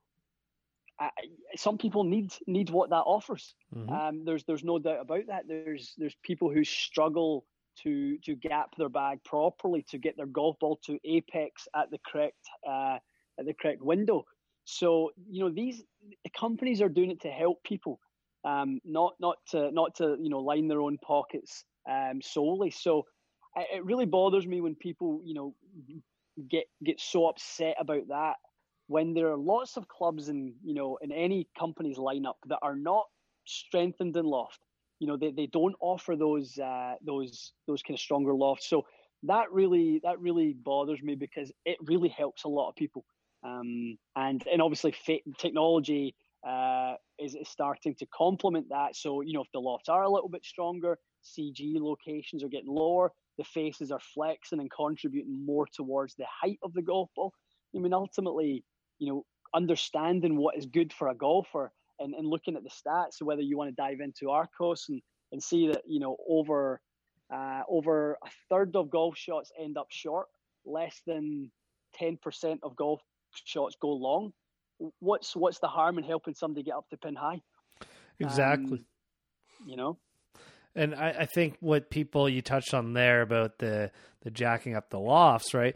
I, some people need need what that offers. Mm-hmm. Um, there's there's no doubt about that. There's there's people who struggle to to gap their bag properly to get their golf ball to apex at the correct uh, at the correct window. So you know these the companies are doing it to help people, um, not not to not to you know line their own pockets. Um, solely. So it really bothers me when people, you know, get get so upset about that when there are lots of clubs in, you know, in any company's lineup that are not strengthened in loft. You know, they, they don't offer those uh, those those kind of stronger lofts. So that really that really bothers me because it really helps a lot of people. Um, and and obviously fit, technology uh, is, is starting to complement that. So you know, if the lofts are a little bit stronger, C G locations are getting lower, the faces are flexing and contributing more towards the height of the golf ball. I mean, ultimately, you know, understanding what is good for a golfer and, and looking at the stats, whether you want to dive into Arccos and, and see that, you know, over uh, over a third of golf shots end up short, less than ten percent of golf shots go long. What's what's the harm in helping somebody get up to pin high? Exactly. Um, you know? And I, I think what people you touched on there about the, the jacking up the lofts, right?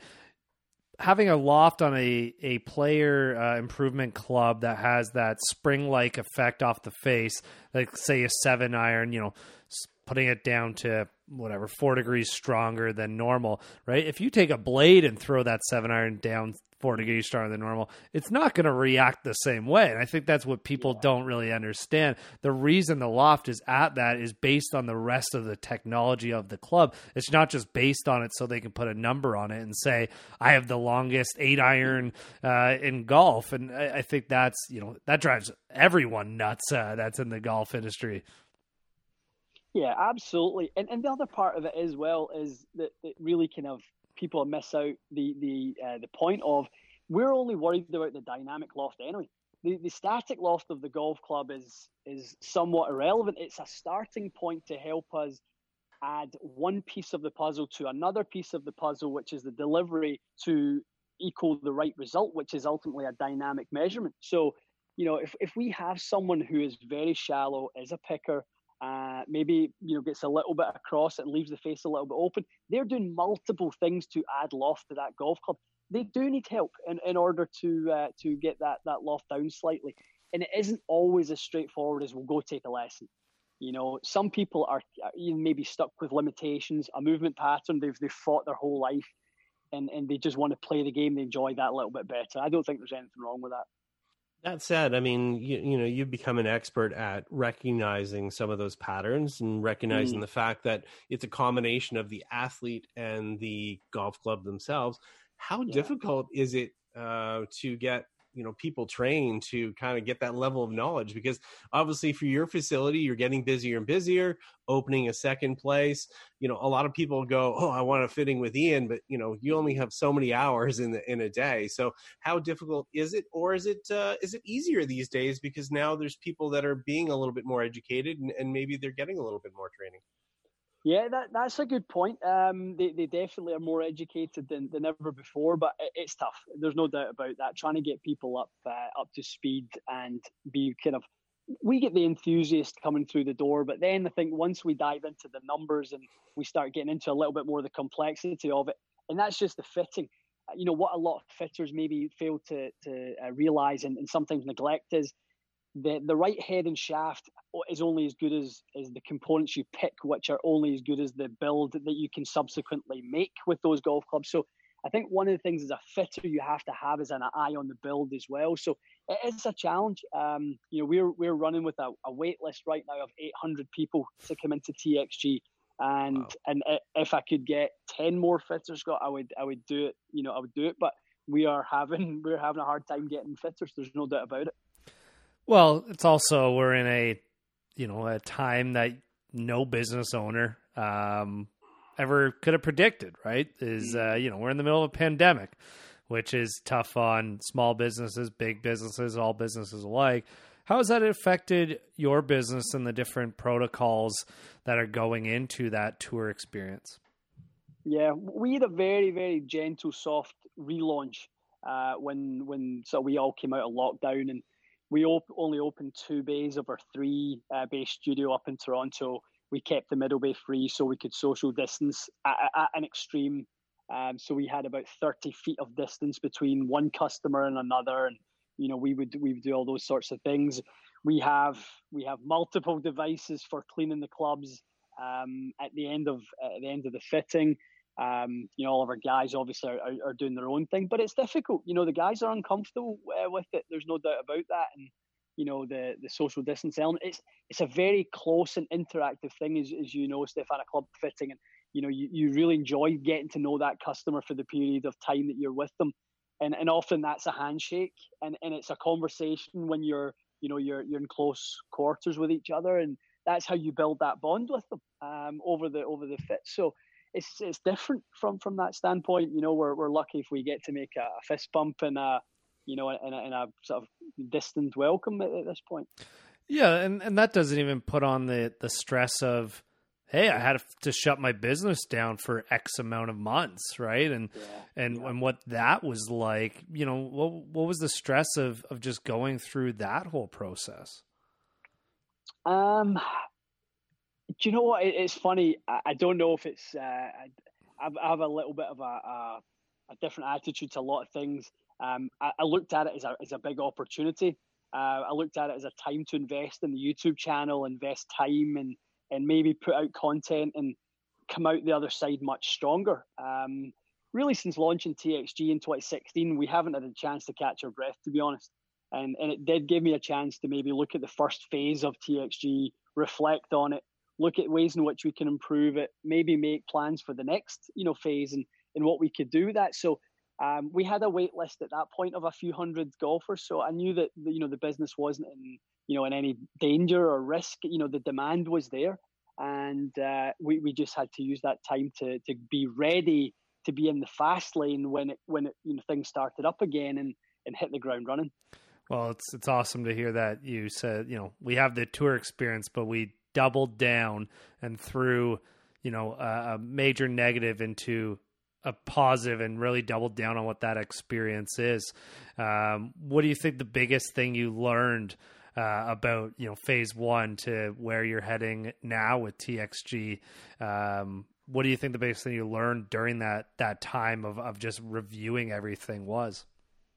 Having a loft on a, a player uh, improvement club that has that spring-like effect off the face, like say a seven iron, you know, putting it down to whatever, four degrees stronger than normal, right? If you take a blade and throw that seven iron down four degrees stronger than normal, it's not going to react the same way. And I think that's what people yeah. don't really understand. The reason the loft is at that is based on the rest of the technology of the club. It's not just based on it so they can put a number on it and say, I have the longest eight iron uh, in golf. And I, I think that's, you know, that drives everyone nuts uh, that's in the golf industry. Yeah, absolutely. And and the other part of it as well is that it really kind of people miss out the the uh, the point of we're only worried about the dynamic loft anyway. The the static loft of the golf club is is somewhat irrelevant. It's a starting point to help us add one piece of the puzzle to another piece of the puzzle, which is the delivery, to equal the right result, which is ultimately a dynamic measurement. So, you know, if, if we have someone who is very shallow, is a picker, uh, maybe, you know, gets a little bit across and leaves the face a little bit open, they're doing multiple things to add loft to that golf club. They do need help in, in order to uh, to get that, that loft down slightly. And it isn't always as straightforward as we'll go take a lesson. You know, some people are maybe stuck with limitations, a movement pattern they've they've fought their whole life, and, and they just want to play the game. They enjoy that a little bit better. I don't think there's anything wrong with that. That said, I mean, you, you know, you've become an expert at recognizing some of those patterns and recognizing mm. the fact that it's a combination of the athlete and the golf club themselves. How yeah. difficult is it uh, to get, you know, people trained to kind of get that level of knowledge? Because obviously for your facility, you're getting busier and busier, opening a second place. You know, a lot of people go, oh, I want a fitting with Ian, but you know, you only have so many hours in the, in a day. So how difficult is it? Or is it, uh, is it easier these days because now there's people that are being a little bit more educated and, and maybe they're getting a little bit more training? Yeah, that, that's a good point. Um, they, they definitely are more educated than, than ever before, but it, it's tough. There's no doubt about that. Trying to get people up uh, up to speed and be kind of, we get the enthusiast coming through the door, but then I think once we dive into the numbers and we start getting into a little bit more of the complexity of it, and that's just the fitting. You know, what a lot of fitters maybe fail to, to uh, realize and, and sometimes neglect is the the right head and shaft is only as good as, as the components you pick, which are only as good as the build that you can subsequently make with those golf clubs. So I think one of the things as a fitter you have to have is an eye on the build as well. So it is a challenge. Um, you know, we're we're running with a, a wait list right now of eight hundred people to come into T X G. And wow. and if I could get ten more fitters, Scott, I would I would do it. You know, I would do it. But we are having we're having a hard time getting fitters. There's no doubt about it. Well, it's also, we're in a, you know, a time that no business owner um, ever could have predicted, right? Is, uh, you know, we're in the middle of a pandemic, which is tough on small businesses, big businesses, all businesses alike. How has that affected your business and the different protocols that are going into that tour experience? Yeah, we had a very, very gentle, soft relaunch uh, when, when so we all came out of lockdown, and we op- only opened two bays of our three uh, bay studio up in Toronto. We kept the middle bay free so we could social distance at, at an extreme. Um, so we had about thirty feet of distance between one customer and another, and you know we would we would do all those sorts of things. We have we have multiple devices for cleaning the clubs um, at the end of at the end of the fitting. Um, you know, all of our guys obviously are, are, are doing their own thing, but it's difficult. You know, the guys are uncomfortable uh, with it. There's no doubt about that. And, you know, the, the social distance element, it's, it's a very close and interactive thing, as, as you know, Stefan, a club fitting. And, you know, you, you really enjoy getting to know that customer for the period of time that you're with them. And, and often that's a handshake and, and it's a conversation when you're, you know, you're, you're in close quarters with each other. And that's how you build that bond with them um, over the, over the fit. So, It's it's different from, from that standpoint. You know, we're we're lucky if we get to make a, a fist bump and a, you know, in a, in a sort of distant welcome at, at this point. Yeah, and, and that doesn't even put on the, the stress of, hey, I had to shut my business down for X amount of months, right? And yeah, and yeah. and what that was like. You know, what what was the stress of of just going through that whole process? Um. Do you know what? It's funny. I don't know if it's. Uh, I, I have a little bit of a, a, a different attitude to a lot of things. Um, I, I looked at it as a as a big opportunity. Uh, I looked at it as a time to invest in the YouTube channel, invest time, and and maybe put out content and come out the other side much stronger. Um, really, since launching T X G in twenty sixteen, we haven't had a chance to catch our breath, to be honest. And and it did give me a chance to maybe look at the first phase of T X G, reflect on it, look at ways in which we can improve it, maybe make plans for the next, you know, phase and, and what we could do with that. So um, we had a wait list at that point of a few hundred golfers. So I knew that, you know, the business wasn't in, you know, in any danger or risk. You know, the demand was there. And uh, we, we just had to use that time to to be ready to be in the fast lane when it, when it, you know, things started up again and, and hit the ground running. Well, it's it's awesome to hear that you said, you know, we have the tour experience, but we doubled down and threw, you know, a, a major negative into a positive and really double down on what that experience is. Um, what do you think the biggest thing you learned uh, about, you know, phase one to where you're heading now with T X G? Um, what do you think the biggest thing you learned during that, that time of, of just reviewing everything was?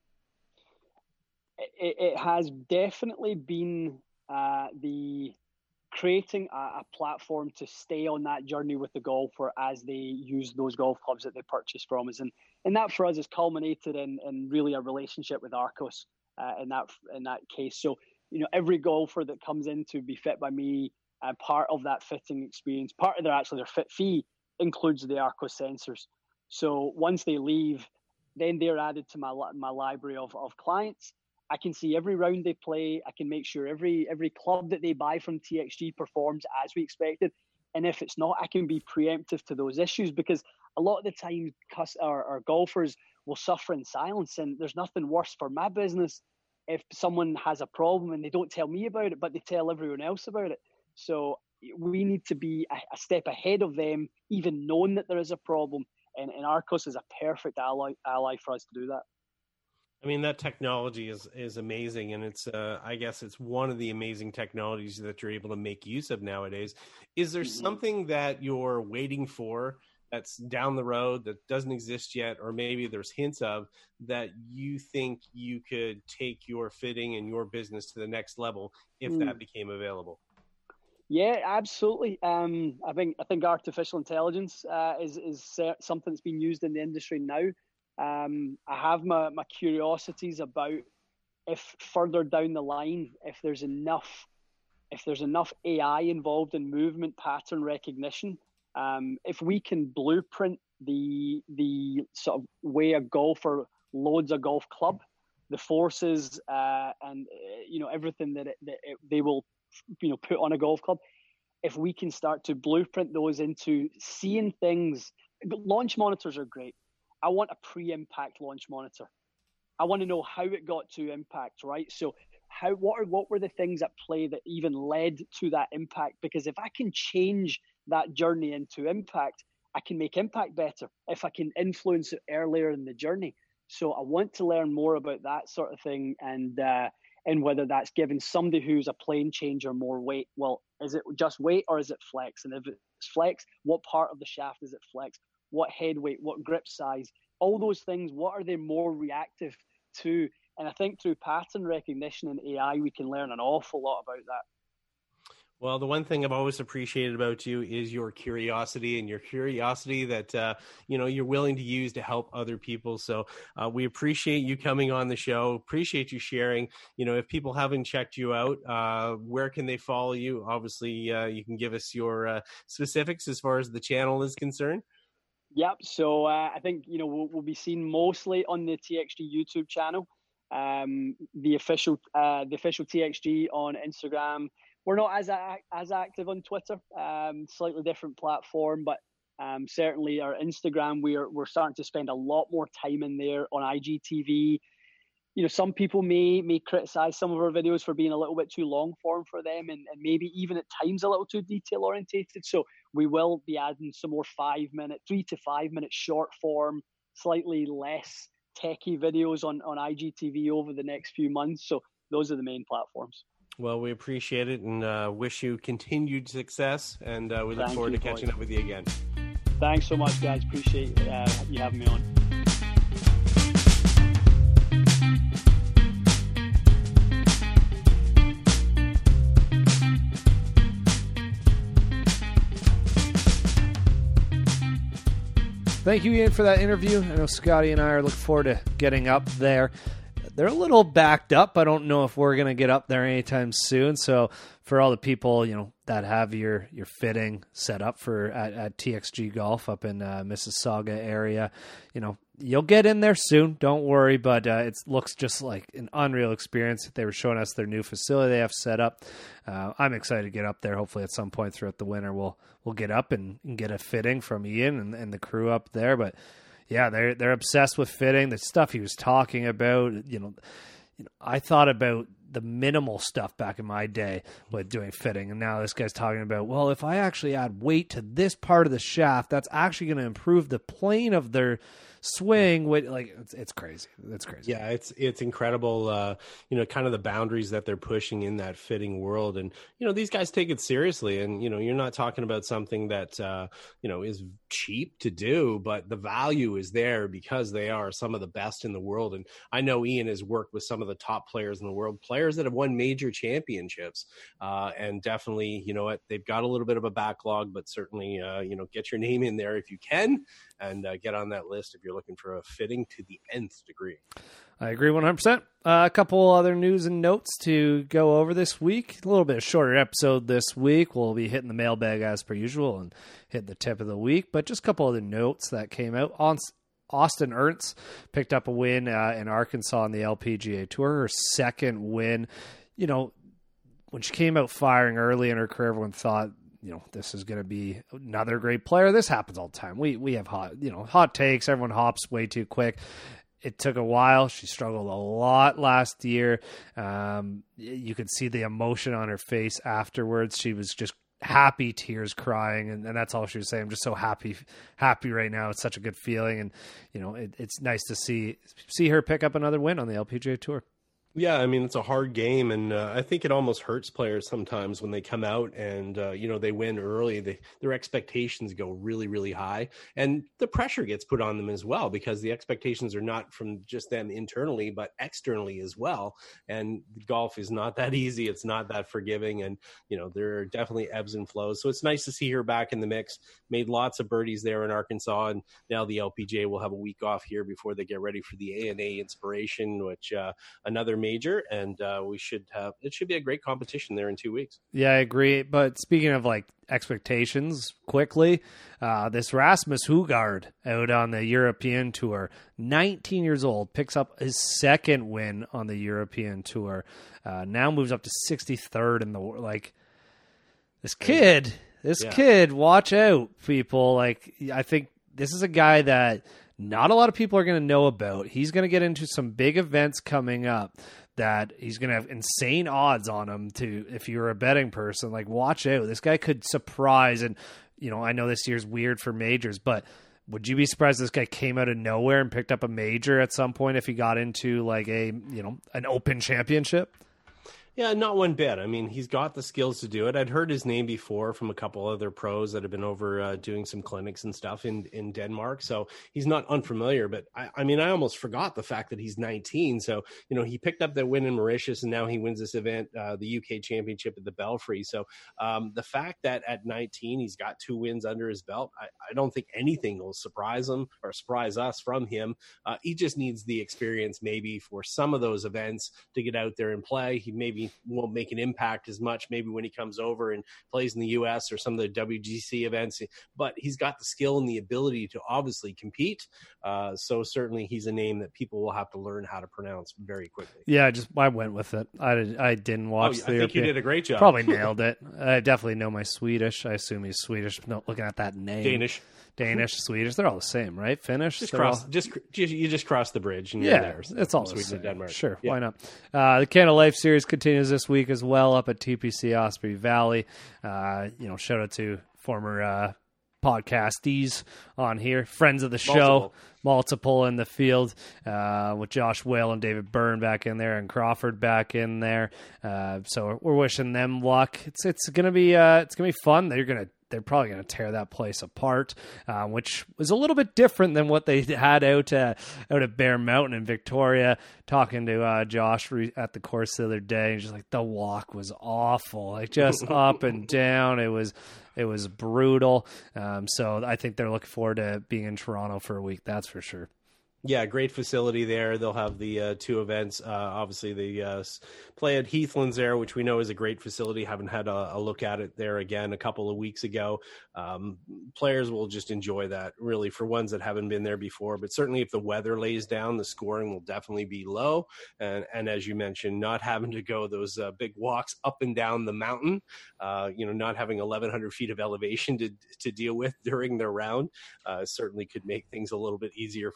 It, it has definitely been uh, the creating a, a platform to stay on that journey with the golfer as they use those golf clubs that they purchase from us. And, and that for us has culminated in, in really a relationship with Arccos uh, in that in that case. So, you know, every golfer that comes in to be fit by me, uh, part of that fitting experience, part of their actually their fit fee includes the Arccos sensors. So once they leave, then they're added to my my library of, of clients. I can see every round they play. I can make sure every every club that they buy from T X G performs as we expected. And if it's not, I can be preemptive to those issues, because a lot of the time our, our golfers will suffer in silence, and there's nothing worse for my business if someone has a problem and they don't tell me about it, but they tell everyone else about it. So we need to be a, a step ahead of them, even knowing that there is a problem. And, and Arccos is a perfect ally, ally for us to do that. I mean, that technology is, is amazing. And it's, uh, I guess it's one of the amazing technologies that you're able to make use of nowadays. Is there mm-hmm. something that you're waiting for that's down the road that doesn't exist yet, or maybe there's hints of, that you think you could take your fitting and your business to the next level if mm. that became available? Yeah, absolutely. Um, I think I think artificial intelligence uh, is is something that's been used in the industry now. Um, I have my, my curiosities about if further down the line, if there's enough, if there's enough A I involved in movement pattern recognition, um, if we can blueprint the the sort of way a golfer loads a golf club, the forces uh, and uh, you know everything that, it, that it, they will you know put on a golf club, if we can start to blueprint those into seeing things. Launch monitors are great. I want a pre-impact launch monitor. I want to know how it got to impact, right? So how what are what were the things at play that even led to that impact? Because if I can change that journey into impact, I can make impact better if I can influence it earlier in the journey. So I want to learn more about that sort of thing, and uh, and whether that's giving somebody who's a plane changer more weight. Well, is it just weight or is it flex? And if it's flex, what part of the shaft is it flex? What head weight, what grip size, all those things, what are they more reactive to? And I think through pattern recognition and A I, we can learn an awful lot about that. Well, the one thing I've always appreciated about you is your curiosity, and your curiosity that, uh, you know, you're willing to use to help other people. So uh, we appreciate you coming on the show. Appreciate you sharing. You know, if people haven't checked you out, uh, where can they follow you? Obviously, uh, you can give us your uh, specifics as far as the channel is concerned. Yep. So uh, I think, you know, we'll, we'll be seen mostly on the T X G YouTube channel, um, the official, uh, the official T X G on Instagram. We're not as as active on Twitter, um, slightly different platform, but um, certainly our Instagram, we're we're starting to spend a lot more time in there. On I G T V. You know, some people may may criticize some of our videos for being a little bit too long form for them, and, and maybe even at times a little too detail orientated. So we will be adding some more five minute, three to five minute short form, slightly less techie videos on, on I G T V over the next few months. So those are the main platforms. Well, we appreciate it, and uh, wish you continued success, and uh, we look Thank forward you, to catching Boyd. up with you again. Thanks so much, guys. Appreciate uh, you having me on. Thank you, Ian, for that interview. I know Scotty and I are looking forward to getting up there. They're a little backed up. I don't know if we're going to get up there anytime soon. So for all the people, you know, that have your, your fitting set up for at, at T X G Golf up in uh, Mississauga area, you know, you'll get in there soon. Don't worry. But uh, it looks just like an unreal experience. They were showing us their new facility they have set up. Uh, I'm excited to get up there. Hopefully at some point throughout the winter, we'll we'll get up and, and get a fitting from Ian and, and the crew up there. But yeah, they're they're obsessed with fitting. The stuff he was talking about, you know, you know, I thought about the minimal stuff back in my day with doing fitting. And now this guy's talking about, well, if I actually add weight to this part of the shaft, that's actually going to improve the plane of their swing. With like, it's, it's crazy. It's crazy. Yeah, it's it's incredible. Uh, you know, kind of the boundaries that they're pushing in that fitting world, and you know, these guys take it seriously. And you know, you're not talking about something that uh, you know is cheap to do, but the value is there because they are some of the best in the world. And I know Ian has worked with some of the top players in the world, players that have won major championships, uh, and definitely, you know what, they've got a little bit of a backlog, but certainly, uh, you know, get your name in there if you can, and uh, get on that list if you're looking for a fitting to the nth degree. I agree one hundred percent. Uh, a couple other news and notes to go over this week. A little bit shorter episode this week. We'll be hitting the mailbag as per usual and hitting the tip of the week, but just a couple other notes that came out. On Austin Ernst picked up a win uh, in Arkansas on the L P G A Tour, her second win. You know, when she came out firing early in her career, everyone thought, you know, this is going to be another great player. This happens all the time. We we have hot, you know, hot takes. Everyone hops way too quick. It took a while. She struggled a lot last year. Um, you could see the emotion on her face afterwards. She was just happy, tears crying, and, and that's all she was saying. I'm just so happy, happy right now. It's such a good feeling, and you know, it, it's nice to see see her pick up another win on the L P G A Tour. Yeah, I mean, it's a hard game, and uh, I think it almost hurts players sometimes when they come out and, uh, you know, they win early. They, their expectations go really, really high, and the pressure gets put on them as well because the expectations are not from just them internally, but externally as well. And golf is not that easy. It's not that forgiving, and, you know, there are definitely ebbs and flows. So it's nice to see her back in the mix. Made lots of birdies there in Arkansas, and now the L P G A will have a week off here before they get ready for the A N A Inspiration, which uh, another major, and uh, we should have it should be a great competition there in two weeks. Yeah, I agree. But speaking of like expectations, quickly, uh, this Rasmus Højgaard out on the European Tour, nineteen years old, picks up his second win on the European Tour. Uh, now moves up to sixty-third in the world. Like this kid, this yeah. kid, watch out, people. Like I think this is a guy that not a lot of people are going to know about. He's going to get into some big events coming up that he's going to have insane odds on him to, if you're a betting person, like watch out. This guy could surprise. And, you know, I know this year's weird for majors, but would you be surprised this guy came out of nowhere and picked up a major at some point if he got into like a, you know, an open championship? Yeah, not one bit. I mean, he's got the skills to do it. I'd heard his name before from a couple other pros that have been over uh, doing some clinics and stuff in, in Denmark. So he's not unfamiliar, but I, I mean, I almost forgot the fact that he's nineteen. So, you know, he picked up that win in Mauritius and now he wins this event, uh, the U K Championship at the Belfry. So um, the fact that at nineteen, he's got two wins under his belt, I, I don't think anything will surprise him or surprise us from him. Uh, he just needs the experience maybe for some of those events to get out there and play. He maybe won't make an impact as much maybe when he comes over and plays in the U S or some of the W G C events, but he's got the skill and the ability to obviously compete. Uh, so certainly he's a name that people will have to learn how to pronounce very quickly. Yeah, just I went with it. I, did, I didn't watch oh, the I think European. you did a great job. Probably nailed it. I definitely know my Swedish. I assume he's Swedish. No, looking at that name. Danish. Danish, Swedish, they're all the same, right? Finnish, just they're cross, all... just you just cross the bridge, and yeah, you're there. So it's all Sweden the same. and Denmark. Sure, yeah. why not? Uh, the Canada Life Series continues this week as well, up at T P C Osprey Valley. Uh, you know, shout out to former uh, podcastees on here, friends of the show, multiple, multiple in the field, uh, with Josh Whale and David Byrne back in there, and Crawford back in there. Uh, so we're wishing them luck. It's it's gonna be uh, it's gonna be fun. They're gonna. They're probably going to tear that place apart, uh, which was a little bit different than what they had out uh, out at Bear Mountain in Victoria. Talking to uh, Josh at the course the other day, and just like the walk was awful, like just up and down. It was it was brutal. Um, so I think they're looking forward to being in Toronto for a week. That's for sure. Yeah, great facility there. They'll have the uh, two events. Uh, obviously, they uh, play at Heathlands there, which we know is a great facility. Haven't had a, a look at it there again a couple of weeks ago. Um, players will just enjoy that, really, for ones that haven't been there before. But certainly if the weather lays down, the scoring will definitely be low. And, and as you mentioned, not having to go those uh, big walks up and down the mountain, uh, you know, not having eleven hundred feet of elevation to, to deal with during their round, uh, certainly could make things a little bit easier for those that may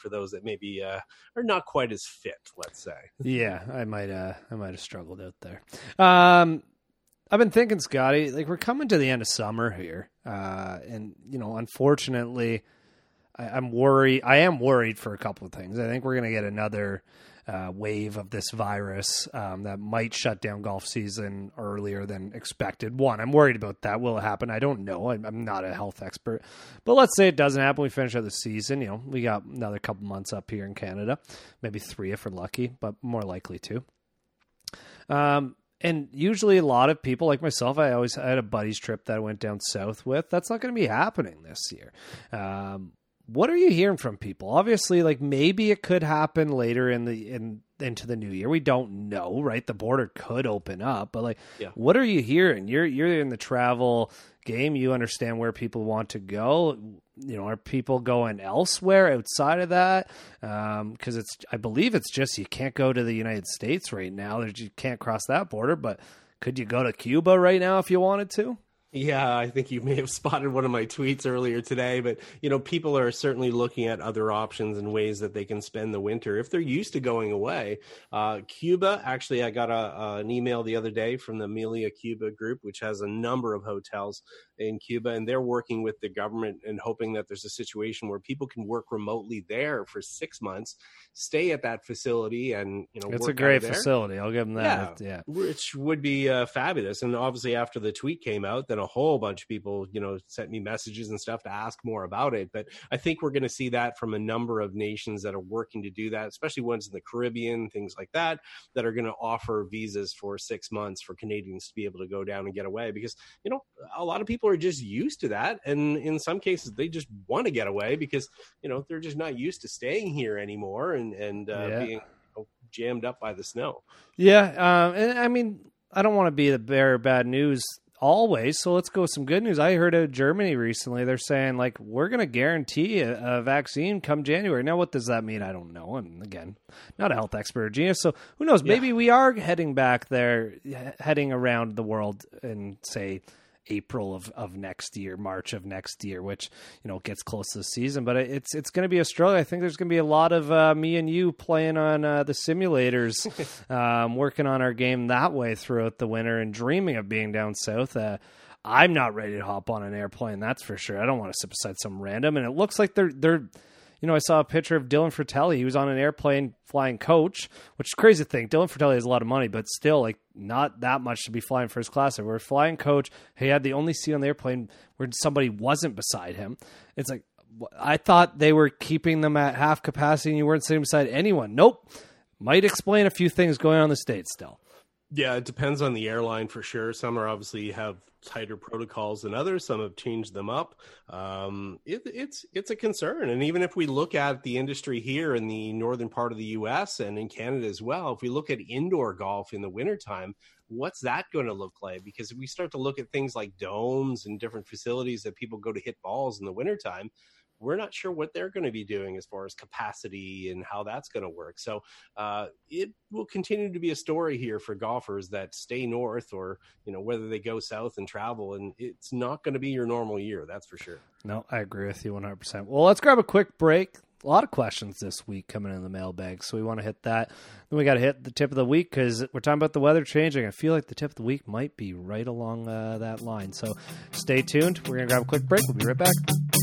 maybe uh, are not quite as fit, let's say. Yeah, I might uh, I might have struggled out there. Um, I've been thinking, Scotty, like we're coming to the end of summer here, uh, and you know, unfortunately, I, I'm worried. I am worried for a couple of things. I think we're going to get another uh, wave of this virus um, that might shut down golf season earlier than expected. One, I'm worried about that. Will it happen? I don't know. I'm, I'm not a health expert, but let's say it doesn't happen. We finish out the season. You know, we got another couple months up here in Canada, maybe three if we're lucky, but more likely two. Um. And usually a lot of people like myself, I always I had a buddy's trip that I went down south with. That's not going to be happening this year. Um, what are you hearing from people? Obviously, like maybe it could happen later in the in into the new year. We don't know, right? The border could open up, but like, yeah. What are you hearing? You're you're in the travel game. You understand where people want to go. You know, are people going elsewhere outside of that? Um, because it's, I believe it's just you can't go to the United States right now. There's, you can't cross that border, but could you go to Cuba right now if you wanted to? Yeah, I think you may have spotted one of my tweets earlier today, but you know, people are certainly looking at other options and ways that they can spend the winter if they're used to going away. Uh, Cuba, actually, I got a, uh, an email the other day from the Amelia Cuba group, which has a number of hotels in Cuba, and they're working with the government and hoping that there's a situation where people can work remotely there for six months, stay at that facility, and you know, it's work a great out facility. I'll give them that. Yeah, yeah, which would be uh, fabulous. And obviously, after the tweet came out, then a whole bunch of people, you know, sent me messages and stuff to ask more about it. But I think we're going to see that from a number of nations that are working to do that, especially ones in the Caribbean, things like that, that are going to offer visas for six months for Canadians to be able to go down and get away. Because, you know, a lot of people are just used to that. And in some cases, they just want to get away because, you know, they're just not used to staying here anymore and, and uh, yeah. being jammed up by the snow. Yeah. Um, and I mean, I don't want to be the bearer of bad news always. So let's go with some good news. I heard of Germany recently. They're saying like, we're going to guarantee a, a vaccine come January. Now, what does that mean? I don't know. And again, not a health expert or genius. So who knows? Maybe yeah. we are heading back there, heading around the world in say April of, of next year, March of next year, which, you know, gets close to the season, but it's, it's going to be a struggle. I think there's going to be a lot of uh, me and you playing on uh, the simulators, um, working on our game that way throughout the winter and dreaming of being down south. Uh, I'm not ready to hop on an airplane. That's for sure. I don't want to sit beside some random. And it looks like they're, they're, you know, I saw a picture of Dylan Fratelli. He was on an airplane flying coach, which is crazy to think. Dylan Fratelli has a lot of money, but still, like, not that much to be flying first class. If we're flying coach, he had the only seat on the airplane where somebody wasn't beside him. It's like, I thought they were keeping them at half capacity and you weren't sitting beside anyone. Nope. Might explain a few things going on in the States still. Yeah, it depends on the airline for sure. Some are obviously have tighter protocols than others. Some have changed them up. Um, it, it's it's a concern. And even if we look at the industry here in the northern part of the U S and in Canada as well, if we look at indoor golf in the wintertime, what's that going to look like? Because if we start to look at things like domes and different facilities that people go to hit balls in the wintertime, we're not sure what they're going to be doing as far as capacity and how that's going to work. So uh, it will continue to be a story here for golfers that stay north or, you know, whether they go south and travel, and it's not going to be your normal year. That's for sure. No, I agree with you one hundred percent. Well, let's grab a quick break. A lot of questions this week coming in the mailbag, so we want to hit that. Then we got to hit the tip of the week because we're talking about the weather changing. I feel like the tip of the week might be right along uh, that line. So stay tuned. We're going to grab a quick break. We'll be right back.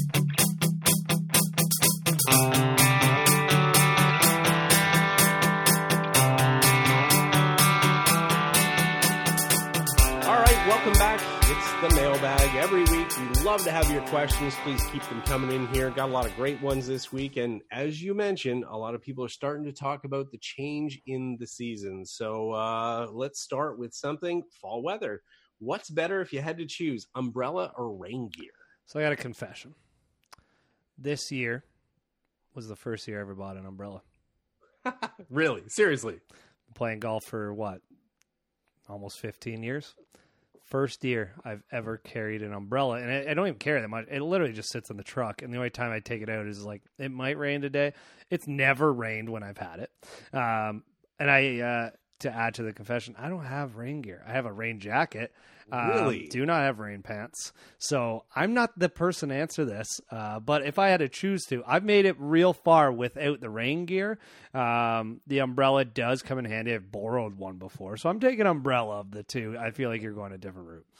Welcome back. It's the mailbag. Every week, we love to have your questions. Please keep them coming in here. Got a lot of great ones this week. And as you mentioned, a lot of people are starting to talk about the change in the season. So uh, let's start with something fall weather. What's better if you had to choose, umbrella or rain gear? So I got a confession. This year was the first year I ever bought an umbrella. Really? Seriously? Been playing golf for what? Almost fifteen years. First year I've ever carried an umbrella, and I, I don't even carry that much. It literally just sits in the truck, and the only time I take it out is like, it might rain today. It's never rained when I've had it. Um, and I, uh, to add to the confession, I don't have rain gear. I have a rain jacket. Um, Really? do not have rain pants. So I'm not the person to answer this. Uh, but if I had to choose to, I've made it real far without the rain gear. Um, the umbrella does come in handy. I've borrowed one before. So I'm taking umbrella of the two. I feel like you're going a different route.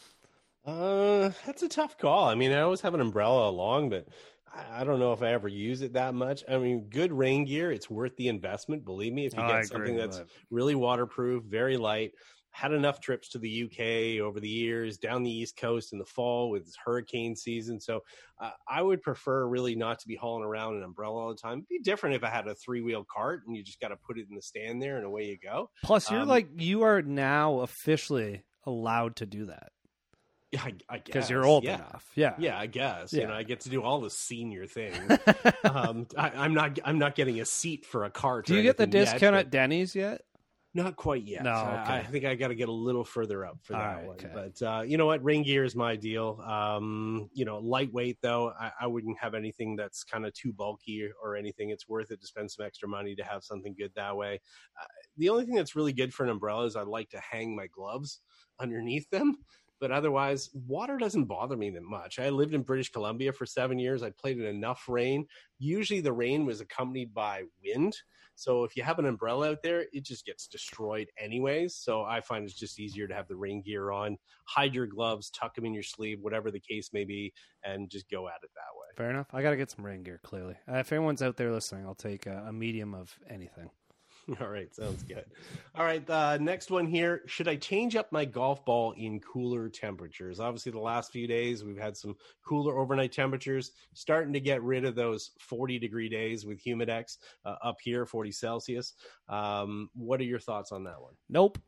Uh, that's a tough call. I mean, I always have an umbrella along, but I I don't know if I ever use it that much. I mean, good rain gear, it's worth the investment. Believe me, if you Oh, I get agree something with that's that. really waterproof, very light. Had enough trips to the U K over the years, down the East Coast in the fall with hurricane season. So uh, I would prefer really not to be hauling around an umbrella all the time. It'd be different if I had a three wheel cart and you just got to put it in the stand there and away you go. Plus, you're Um, like, you are now officially allowed to do that Yeah, I, I because guess. you're old yeah. enough. Yeah. Yeah, I guess. Yeah. You know, I get to do all the senior things. um, I, I'm not. I'm not getting a seat for a cart. Do or you get the anything yet, discount but at Denny's yet? Not quite yet. No, I- okay. I, think I got to get a little further up for All that right, one. okay. But uh, you know what? Rain gear is my deal. Um, you know, lightweight though. I, I wouldn't have anything that's kind of too bulky or anything. It's worth it to spend some extra money to have something good that way. Uh, the only thing that's really good for an umbrella is I like to hang my gloves underneath them. But otherwise, water doesn't bother me that much. I lived in British Columbia for seven years. I played in enough rain. Usually the rain was accompanied by wind. So if you have an umbrella out there, it just gets destroyed anyways. So I find it's just easier to have the rain gear on, hide your gloves, tuck them in your sleeve, whatever the case may be, and just go at it that way. Fair enough. I got to get some rain gear, clearly. Uh, if anyone's out there listening, I'll take a, a medium of anything. All right, sounds good. All right, uh, next one here. Should I change up my golf ball in cooler temperatures? Obviously, the last few days we've had some cooler overnight temperatures, starting to get rid of those forty degree days with Humidex uh, up here, forty Celsius. Um, what are your thoughts on that one? Nope.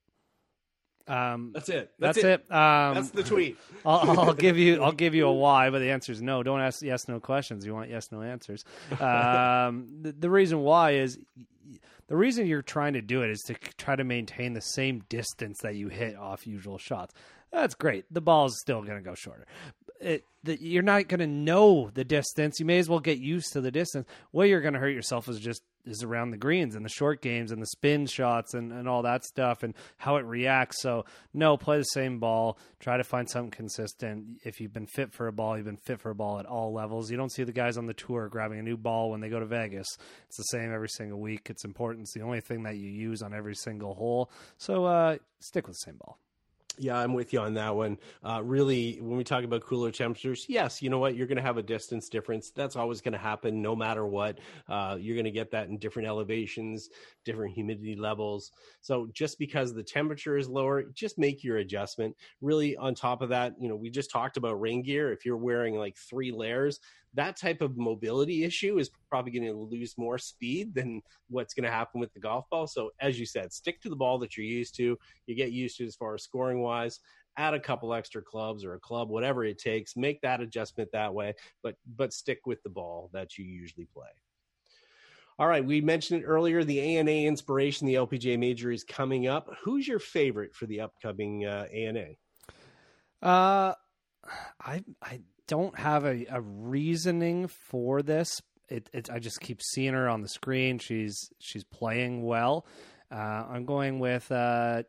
Um, That's it. that's, That's, it. Um, That's the tweet. I'll, I'll give you. I'll give you a why, but the answer is no. Don't ask yes no questions. You want yes no answers. Um, the, the reason why is the reason you're trying to do it is to try to maintain the same distance that you hit off usual shots. That's great. The ball is still going to go shorter. It, the, you're not going to know the distance. You may as well get used to the distance. What you're going to hurt yourself is just is around the greens and the short games and the spin shots and, and all that stuff and how it reacts. So no, play the same ball. Try to find something consistent. If you've been fit for a ball, you've been fit for a ball at all levels. You don't see the guys on the tour grabbing a new ball when they go to Vegas. It's the same every single week. It's important. It's the only thing that you use on every single hole. So uh, stick with the same ball. Yeah, I'm with you on that one. Uh, really, when we talk about cooler temperatures, yes, you know what? You're going to have a distance difference. That's always going to happen no matter what. Uh, you're going to get that in different elevations, different humidity levels. So just because the temperature is lower, just make your adjustment. Really, on top of that, you know, we just talked about rain gear. If you're wearing like three layers, that type of mobility issue is probably going to lose more speed than what's going to happen with the golf ball. So as you said, stick to the ball that you're used to. You get used to as far as scoring wise, add a couple extra clubs or a club, whatever it takes, make that adjustment that way, but, but stick with the ball that you usually play. All right. We mentioned it earlier, the A N A Inspiration, the L P G A Major is coming up. Who's your favorite for the upcoming uh, A N A? Uh, I, I, don't have a, a reasoning for this. It, it, I just keep seeing her on the screen. She's she's playing well. Uh, I'm going with uh,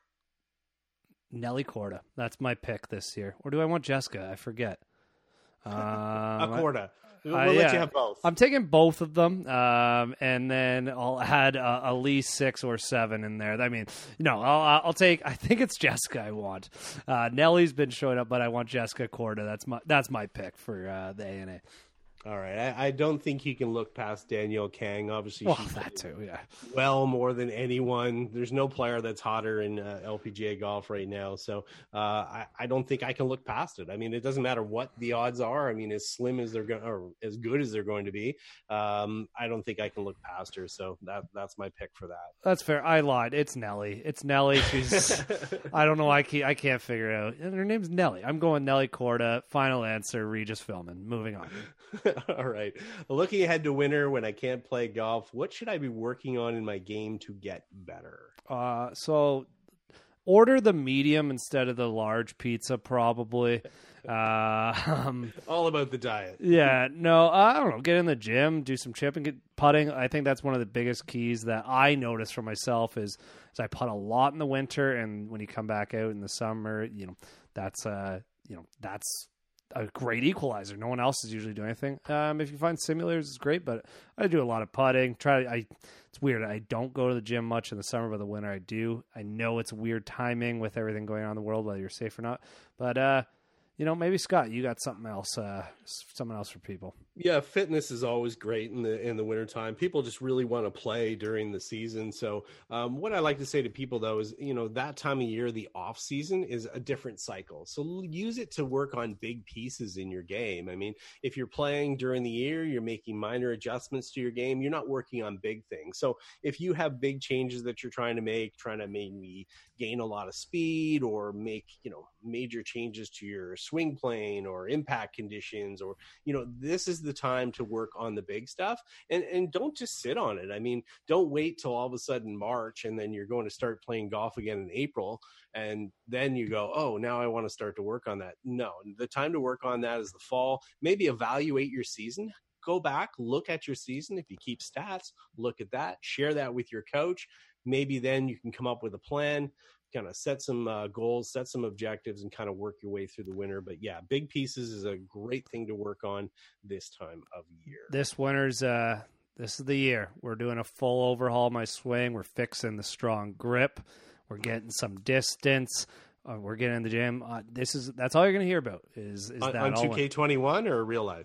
Nelly Korda. That's my pick this year. Or do I want Jessica? I forget. Um, a Korda. We'll uh, let yeah. you have both. I'm taking both of them, um, and then I'll add uh, at least six or seven in there. I mean, you know, I'll, I'll take. I think it's Jessica. I want. Uh, Nelly's been showing up, but I want Jessica Korda. That's my that's my pick for uh, the A N A. All right. I, I don't think you can look past Danielle Kang. Obviously, Well, she's that too, yeah. well more than anyone. There's no player that's hotter in uh, L P G A golf right now. So uh, I, I don't think I can look past it. I mean, it doesn't matter what the odds are. I mean, as slim as they're going, or as good as they're going to be, um, I don't think I can look past her. So that that's my pick for that. That's fair. I lied. It's Nelly. It's Nelly. She's. I don't know. I can't. I can't figure it out. And her name's Nelly. I'm going Nelly Korda. Final answer. Regis Philbin. Moving on. All right. Looking ahead to winter when I can't play golf, what should I be working on in my game to get better? Uh, so order the medium instead of the large pizza, probably. Uh, um, All about the diet. Yeah, no, I don't know. Get in the gym, do some chipping, get putting. I think that's one of the biggest keys that I notice for myself is, is I putt a lot in the winter, and when you come back out in the summer, you know, that's uh, you know, that's a great equalizer. No one else is usually doing anything. Um, if you find simulators, it's great, but I do a lot of putting. Try. I. It's weird. I don't go to the gym much in the summer, but the winter I do. I know it's weird timing with everything going on in the world, whether you're safe or not, but uh. You know, maybe Scott, you got something else, uh, something else for people. Yeah, fitness is always great in the in the wintertime. People just really want to play during the season. So um, what I like to say to people, though, is, you know, that time of year, the off season is a different cycle. So use it to work on big pieces in your game. I mean, if you're playing during the year, you're making minor adjustments to your game. You're not working on big things. So if you have big changes that you're trying to make, trying to maybe gain a lot of speed or make, you know, major changes to your swing plane or impact conditions, or, you know, this is the time to work on the big stuff, and and don't just sit on it. I mean, don't wait till all of a sudden March and then you're going to start playing golf again in April, and then you go, oh, now I want to start to work on that. No, the time to work on that is the fall. Maybe evaluate your season. Go back, look at your season. If you keep stats, look at that, share that with your coach. Maybe then you can come up with a plan, kind of set some uh, goals, set some objectives, and kind of work your way through the winter. But yeah, big pieces is a great thing to work on this time of year. This winter's, uh, this is the year. We're doing a full overhaul of my swing. We're fixing the strong grip. We're getting some distance. Uh, we're getting in the gym. Uh, this is, that's all you're going to hear about is, is on, that on all two K twenty-one or real life?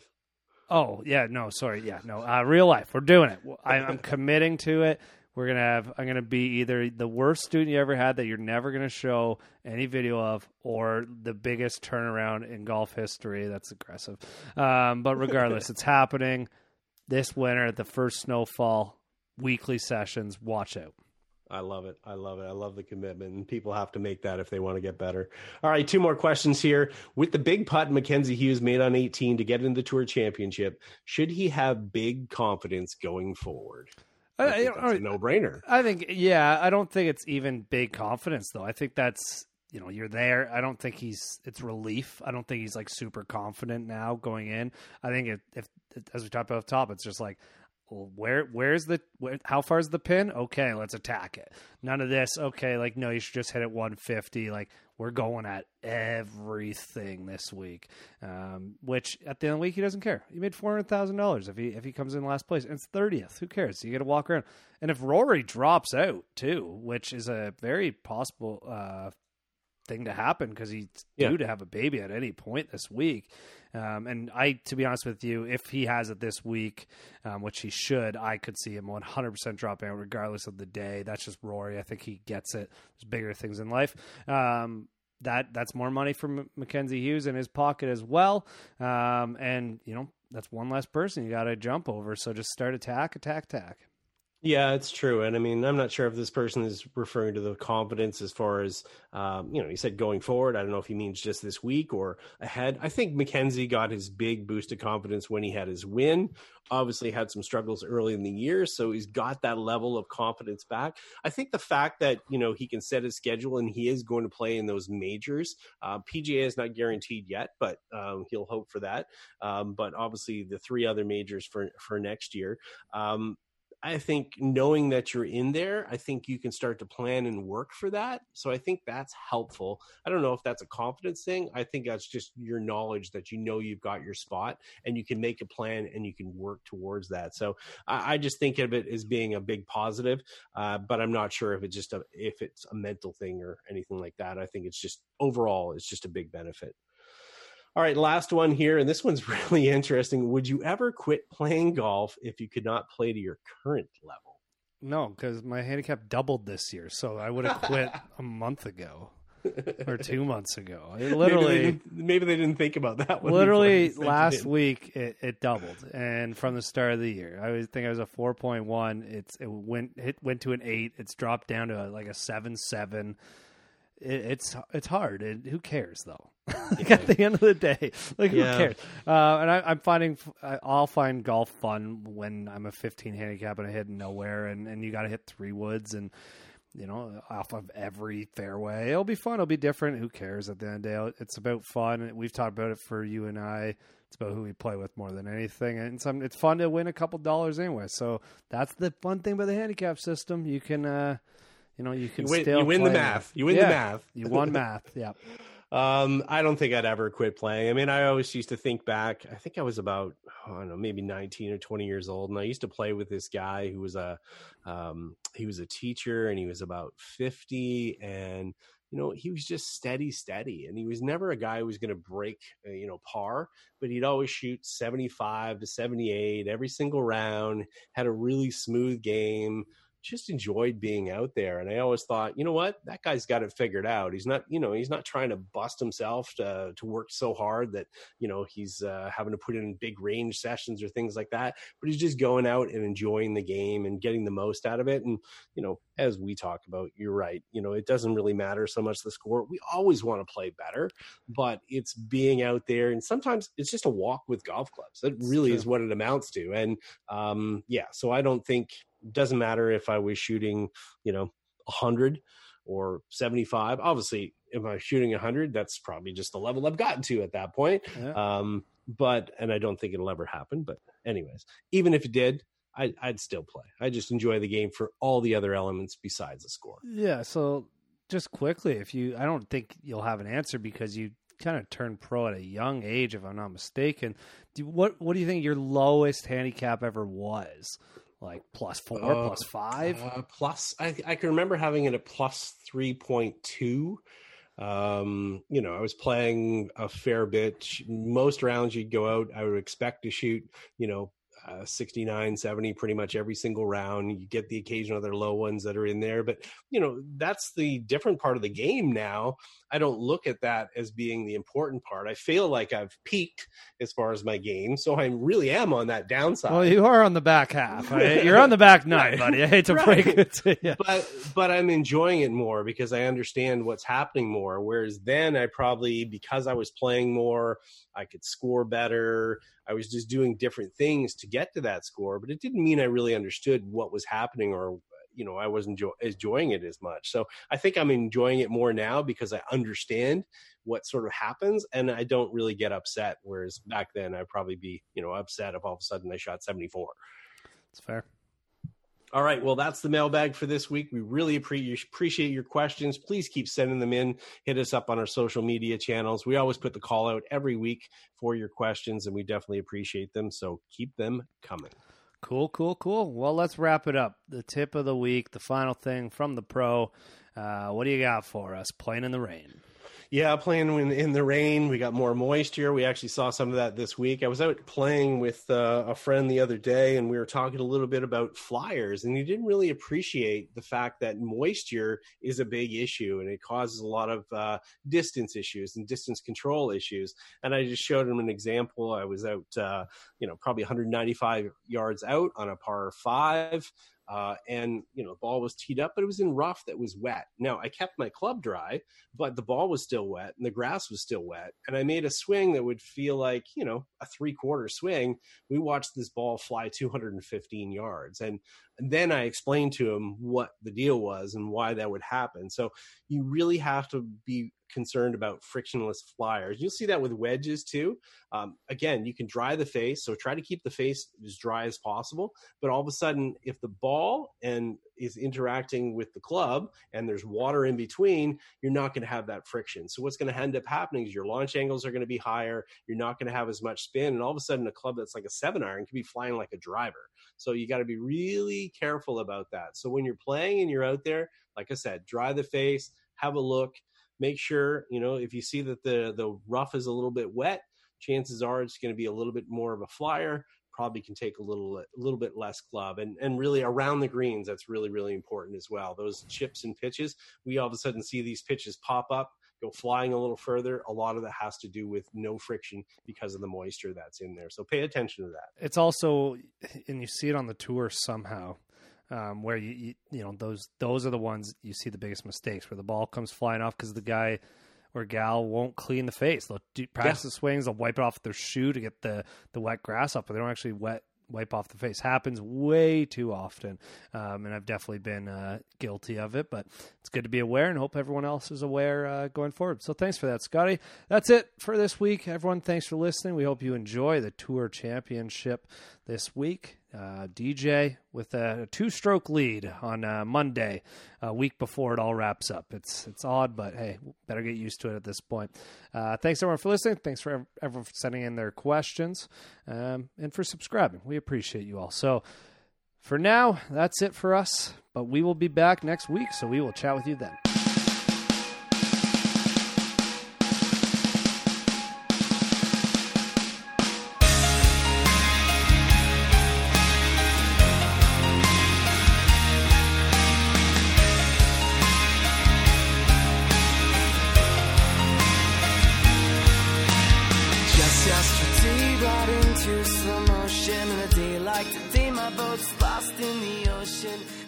Oh yeah, no, sorry. Yeah, no, uh, real life. We're doing it. I, I'm committing to it. We're going to have, I'm going to be either the worst student you ever had that you're never going to show any video of, or the biggest turnaround in golf history. That's aggressive. Um, but regardless, it's happening this winter at the first snowfall, weekly sessions. Watch out. I love it. I love it. I love the commitment, and people have to make that if they want to get better. All right, two more questions here. With the big putt Mackenzie Hughes made on eighteen to get into the Tour Championship, should he have big confidence going forward? I think that's a no-brainer. I think, yeah, I don't think it's even big confidence, though. I think that's, you know, you're there. I don't think he's, it's relief. I don't think he's like super confident now going in. I think if, if as we talked about up top, it's just like, well, where, where's the, where, how far is the pin? Okay, let's attack it. None of this. Okay, like, no, you should just hit it one fifty. Like, we're going at everything this week. Um, which at the end of the week, he doesn't care. He made four hundred thousand dollars if he if he comes in last place. And it's thirtieth. Who cares? You got to walk around. And if Rory drops out too, which is a very possible uh, thing to happen because he's yeah. due to have a baby at any point this week. Um, and I, to be honest with you, if he has it this week, um, which he should, I could see him one hundred percent dropping out regardless of the day. That's just Rory. I think he gets it. There's bigger things in life. Um, that that's more money for M- Mackenzie Hughes in his pocket as well. Um, and, you know, that's one less person you got to jump over. So just start attack, attack, attack. Yeah, it's true. And I mean, I'm not sure if this person is referring to the confidence as far as, um, you know, he said going forward. I don't know if he means just this week or ahead. I think Mackenzie got his big boost of confidence when he had his win. Obviously had some struggles early in the year, so he's got that level of confidence back. I think the fact that, you know, he can set his schedule and he is going to play in those majors. Uh, P G A is not guaranteed yet, but um, he'll hope for that. Um, but obviously the three other majors for, for next year. Um, I think knowing that you're in there, I think you can start to plan and work for that. So I think that's helpful. I don't know if that's a confidence thing. I think that's just your knowledge that you know you've got your spot and you can make a plan and you can work towards that. So I, I just think of it as being a big positive, uh, but I'm not sure if it's just a, if it's a mental thing or anything like that. I think it's just overall, it's just a big benefit. All right, last one here, and this one's really interesting. Would you ever quit playing golf if you could not play to your current level? No, because my handicap doubled this year, so I would have quit a month ago or two months ago. It literally, maybe they, didn't, maybe they didn't think about that one. Literally, last week it, it doubled, and from the start of the year, I was think I was a four point one. It's it went it went to an eight. It's dropped down to a, like a seven seven. It, it's it's hard. It, who cares though? Like at the end of the day, like yeah. who cares? Uh, and I, I'm finding I'll find golf fun when I'm a fifteen handicap and I hit nowhere, and, and you got to hit three woods, and you know, off of every fairway. It'll be fun. It'll be different. Who cares at the end of the day? It's about fun. We've talked about it for you and I. It's about who we play with more than anything. And some, it's fun to win a couple dollars anyway. So that's the fun thing about the handicap system. You can, uh, you know, you can you win, still you win play the math. You win yeah, the math. You won math. Yeah. Um, I don't think I'd ever quit playing. I mean, I always used to think back. I think I was about, oh, I don't know, maybe nineteen or twenty years old. And I used to play with this guy who was a, um, he was a teacher, and he was about fifty, and, you know, he was just steady, steady. And he was never a guy who was going to break, uh, you know, par, but he'd always shoot seventy-five to seventy-eight every single round, had a really smooth game. Just enjoyed being out there. And I always thought, you know what, that guy's got it figured out. He's not, you know, he's not trying to bust himself to, to work so hard that, you know, he's uh, having to put in big range sessions or things like that, but he's just going out and enjoying the game and getting the most out of it. And, you know, as we talk about, you're right. You know, it doesn't really matter so much the score. We always want to play better, but it's being out there. And sometimes it's just a walk with golf clubs. That really is what it amounts to. And um, yeah, so I don't think, doesn't matter if I was shooting, you know, one hundred or seventy-five. Obviously, if I'm shooting one hundred, that's probably just the level I've gotten to at that point. Yeah. Um, but, and I don't think it'll ever happen. But anyways, even if it did, I, I'd still play. I just enjoy the game for all the other elements besides the score. Yeah. So just quickly, if you, I don't think you'll have an answer because you kind of turned pro at a young age, if I'm not mistaken. Do, what, what do you think your lowest handicap ever was? Like plus four, uh, plus five? Uh, plus, I, I can remember having it at plus three point two. Um, you know, I was playing a fair bit. Most rounds you'd go out, I would expect to shoot, you know, Uh, sixty-nine, seventy pretty much every single round. You get the occasional other low ones that are in there, but you know, that's the different part of the game now. I don't look at that as being the important part. I feel like I've peaked as far as my game, so I really am on that downside. Well, you are on the back half. Right? You're on the back nine, buddy. I hate to right. break it to you. But, but I'm enjoying it more because I understand what's happening more, whereas then I probably, because I was playing more, I could score better. I was just doing different things to get to that score, but it didn't mean I really understood what was happening or, you know, I wasn't enjoy- enjoying it as much. So I think I'm enjoying it more now because I understand what sort of happens and I don't really get upset. Whereas back then I'd probably be, you know, upset if all of a sudden I shot seventy-four. That's fair. All right. Well, that's the mailbag for this week. We really appreciate your questions. Please keep sending them in. Hit us up on our social media channels. We always put the call out every week for your questions, and we definitely appreciate them. So keep them coming. Cool, cool, cool. Well, let's wrap it up. The tip of the week, the final thing from the pro. Uh, what do you got for us? Playing in the rain. Yeah, playing in, in the rain. We got more moisture. We actually saw some of that this week. I was out playing with uh, a friend the other day, and we were talking a little bit about flyers, and he didn't really appreciate the fact that moisture is a big issue, and it causes a lot of uh, distance issues and distance control issues. And I just showed him an example. I was out, uh, you know, probably one hundred ninety-five yards out on a par five. Uh, and, you know, the ball was teed up, but it was in rough that was wet. Now, I kept my club dry, but the ball was still wet and the grass was still wet. And I made a swing that would feel like, you know, a three-quarter swing. We watched this ball fly two hundred fifteen yards. And, and then I explained to him what the deal was and why that would happen. So you really have to be concerned about frictionless flyers. You'll see that with wedges too. Um, again, you can dry the face, so try to keep the face as dry as possible. But all of a sudden, if the ball and is interacting with the club and there's water in between, you're not going to have that friction. So what's going to end up happening is your launch angles are going to be higher. You're not going to have as much spin, and all of a sudden, a club that's like a seven iron can be flying like a driver. So you got to be really careful about that. So when you're playing and you're out there, like I said, dry the face, have a look. Make sure, you know, if you see that the, the rough is a little bit wet, chances are it's going to be a little bit more of a flyer, probably can take a little a little bit less club. And, and really around the greens, that's really, really important as well. Those chips and pitches, we all of a sudden see these pitches pop up, go flying a little further. A lot of that has to do with no friction because of the moisture that's in there. So pay attention to that. It's also, and you see it on the tour somehow, Um, where you, you you know those those are the ones you see the biggest mistakes, where the ball comes flying off because the guy or gal won't clean the face. They'll do, practice yeah. the swings, they'll wipe it off with their shoe to get the, the wet grass up, but they don't actually wet wipe off the face. Happens way too often, um, and I've definitely been uh, guilty of it, but it's good to be aware and hope everyone else is aware uh, going forward. So thanks for that, Scotty. That's it for this week. Everyone, thanks for listening. We hope you enjoy the Tour Championship this week. Uh, D J with a two-stroke lead on uh, Monday, a week before it all wraps up. It's it's odd, but hey, better get used to it at this point. Uh, thanks, everyone, for listening. Thanks for everyone for sending in their questions um, and for subscribing. We appreciate you all. So for now, that's it for us, but we will be back next week, so we will chat with you then. Slow motion, and a day like today, my boat's lost in the ocean.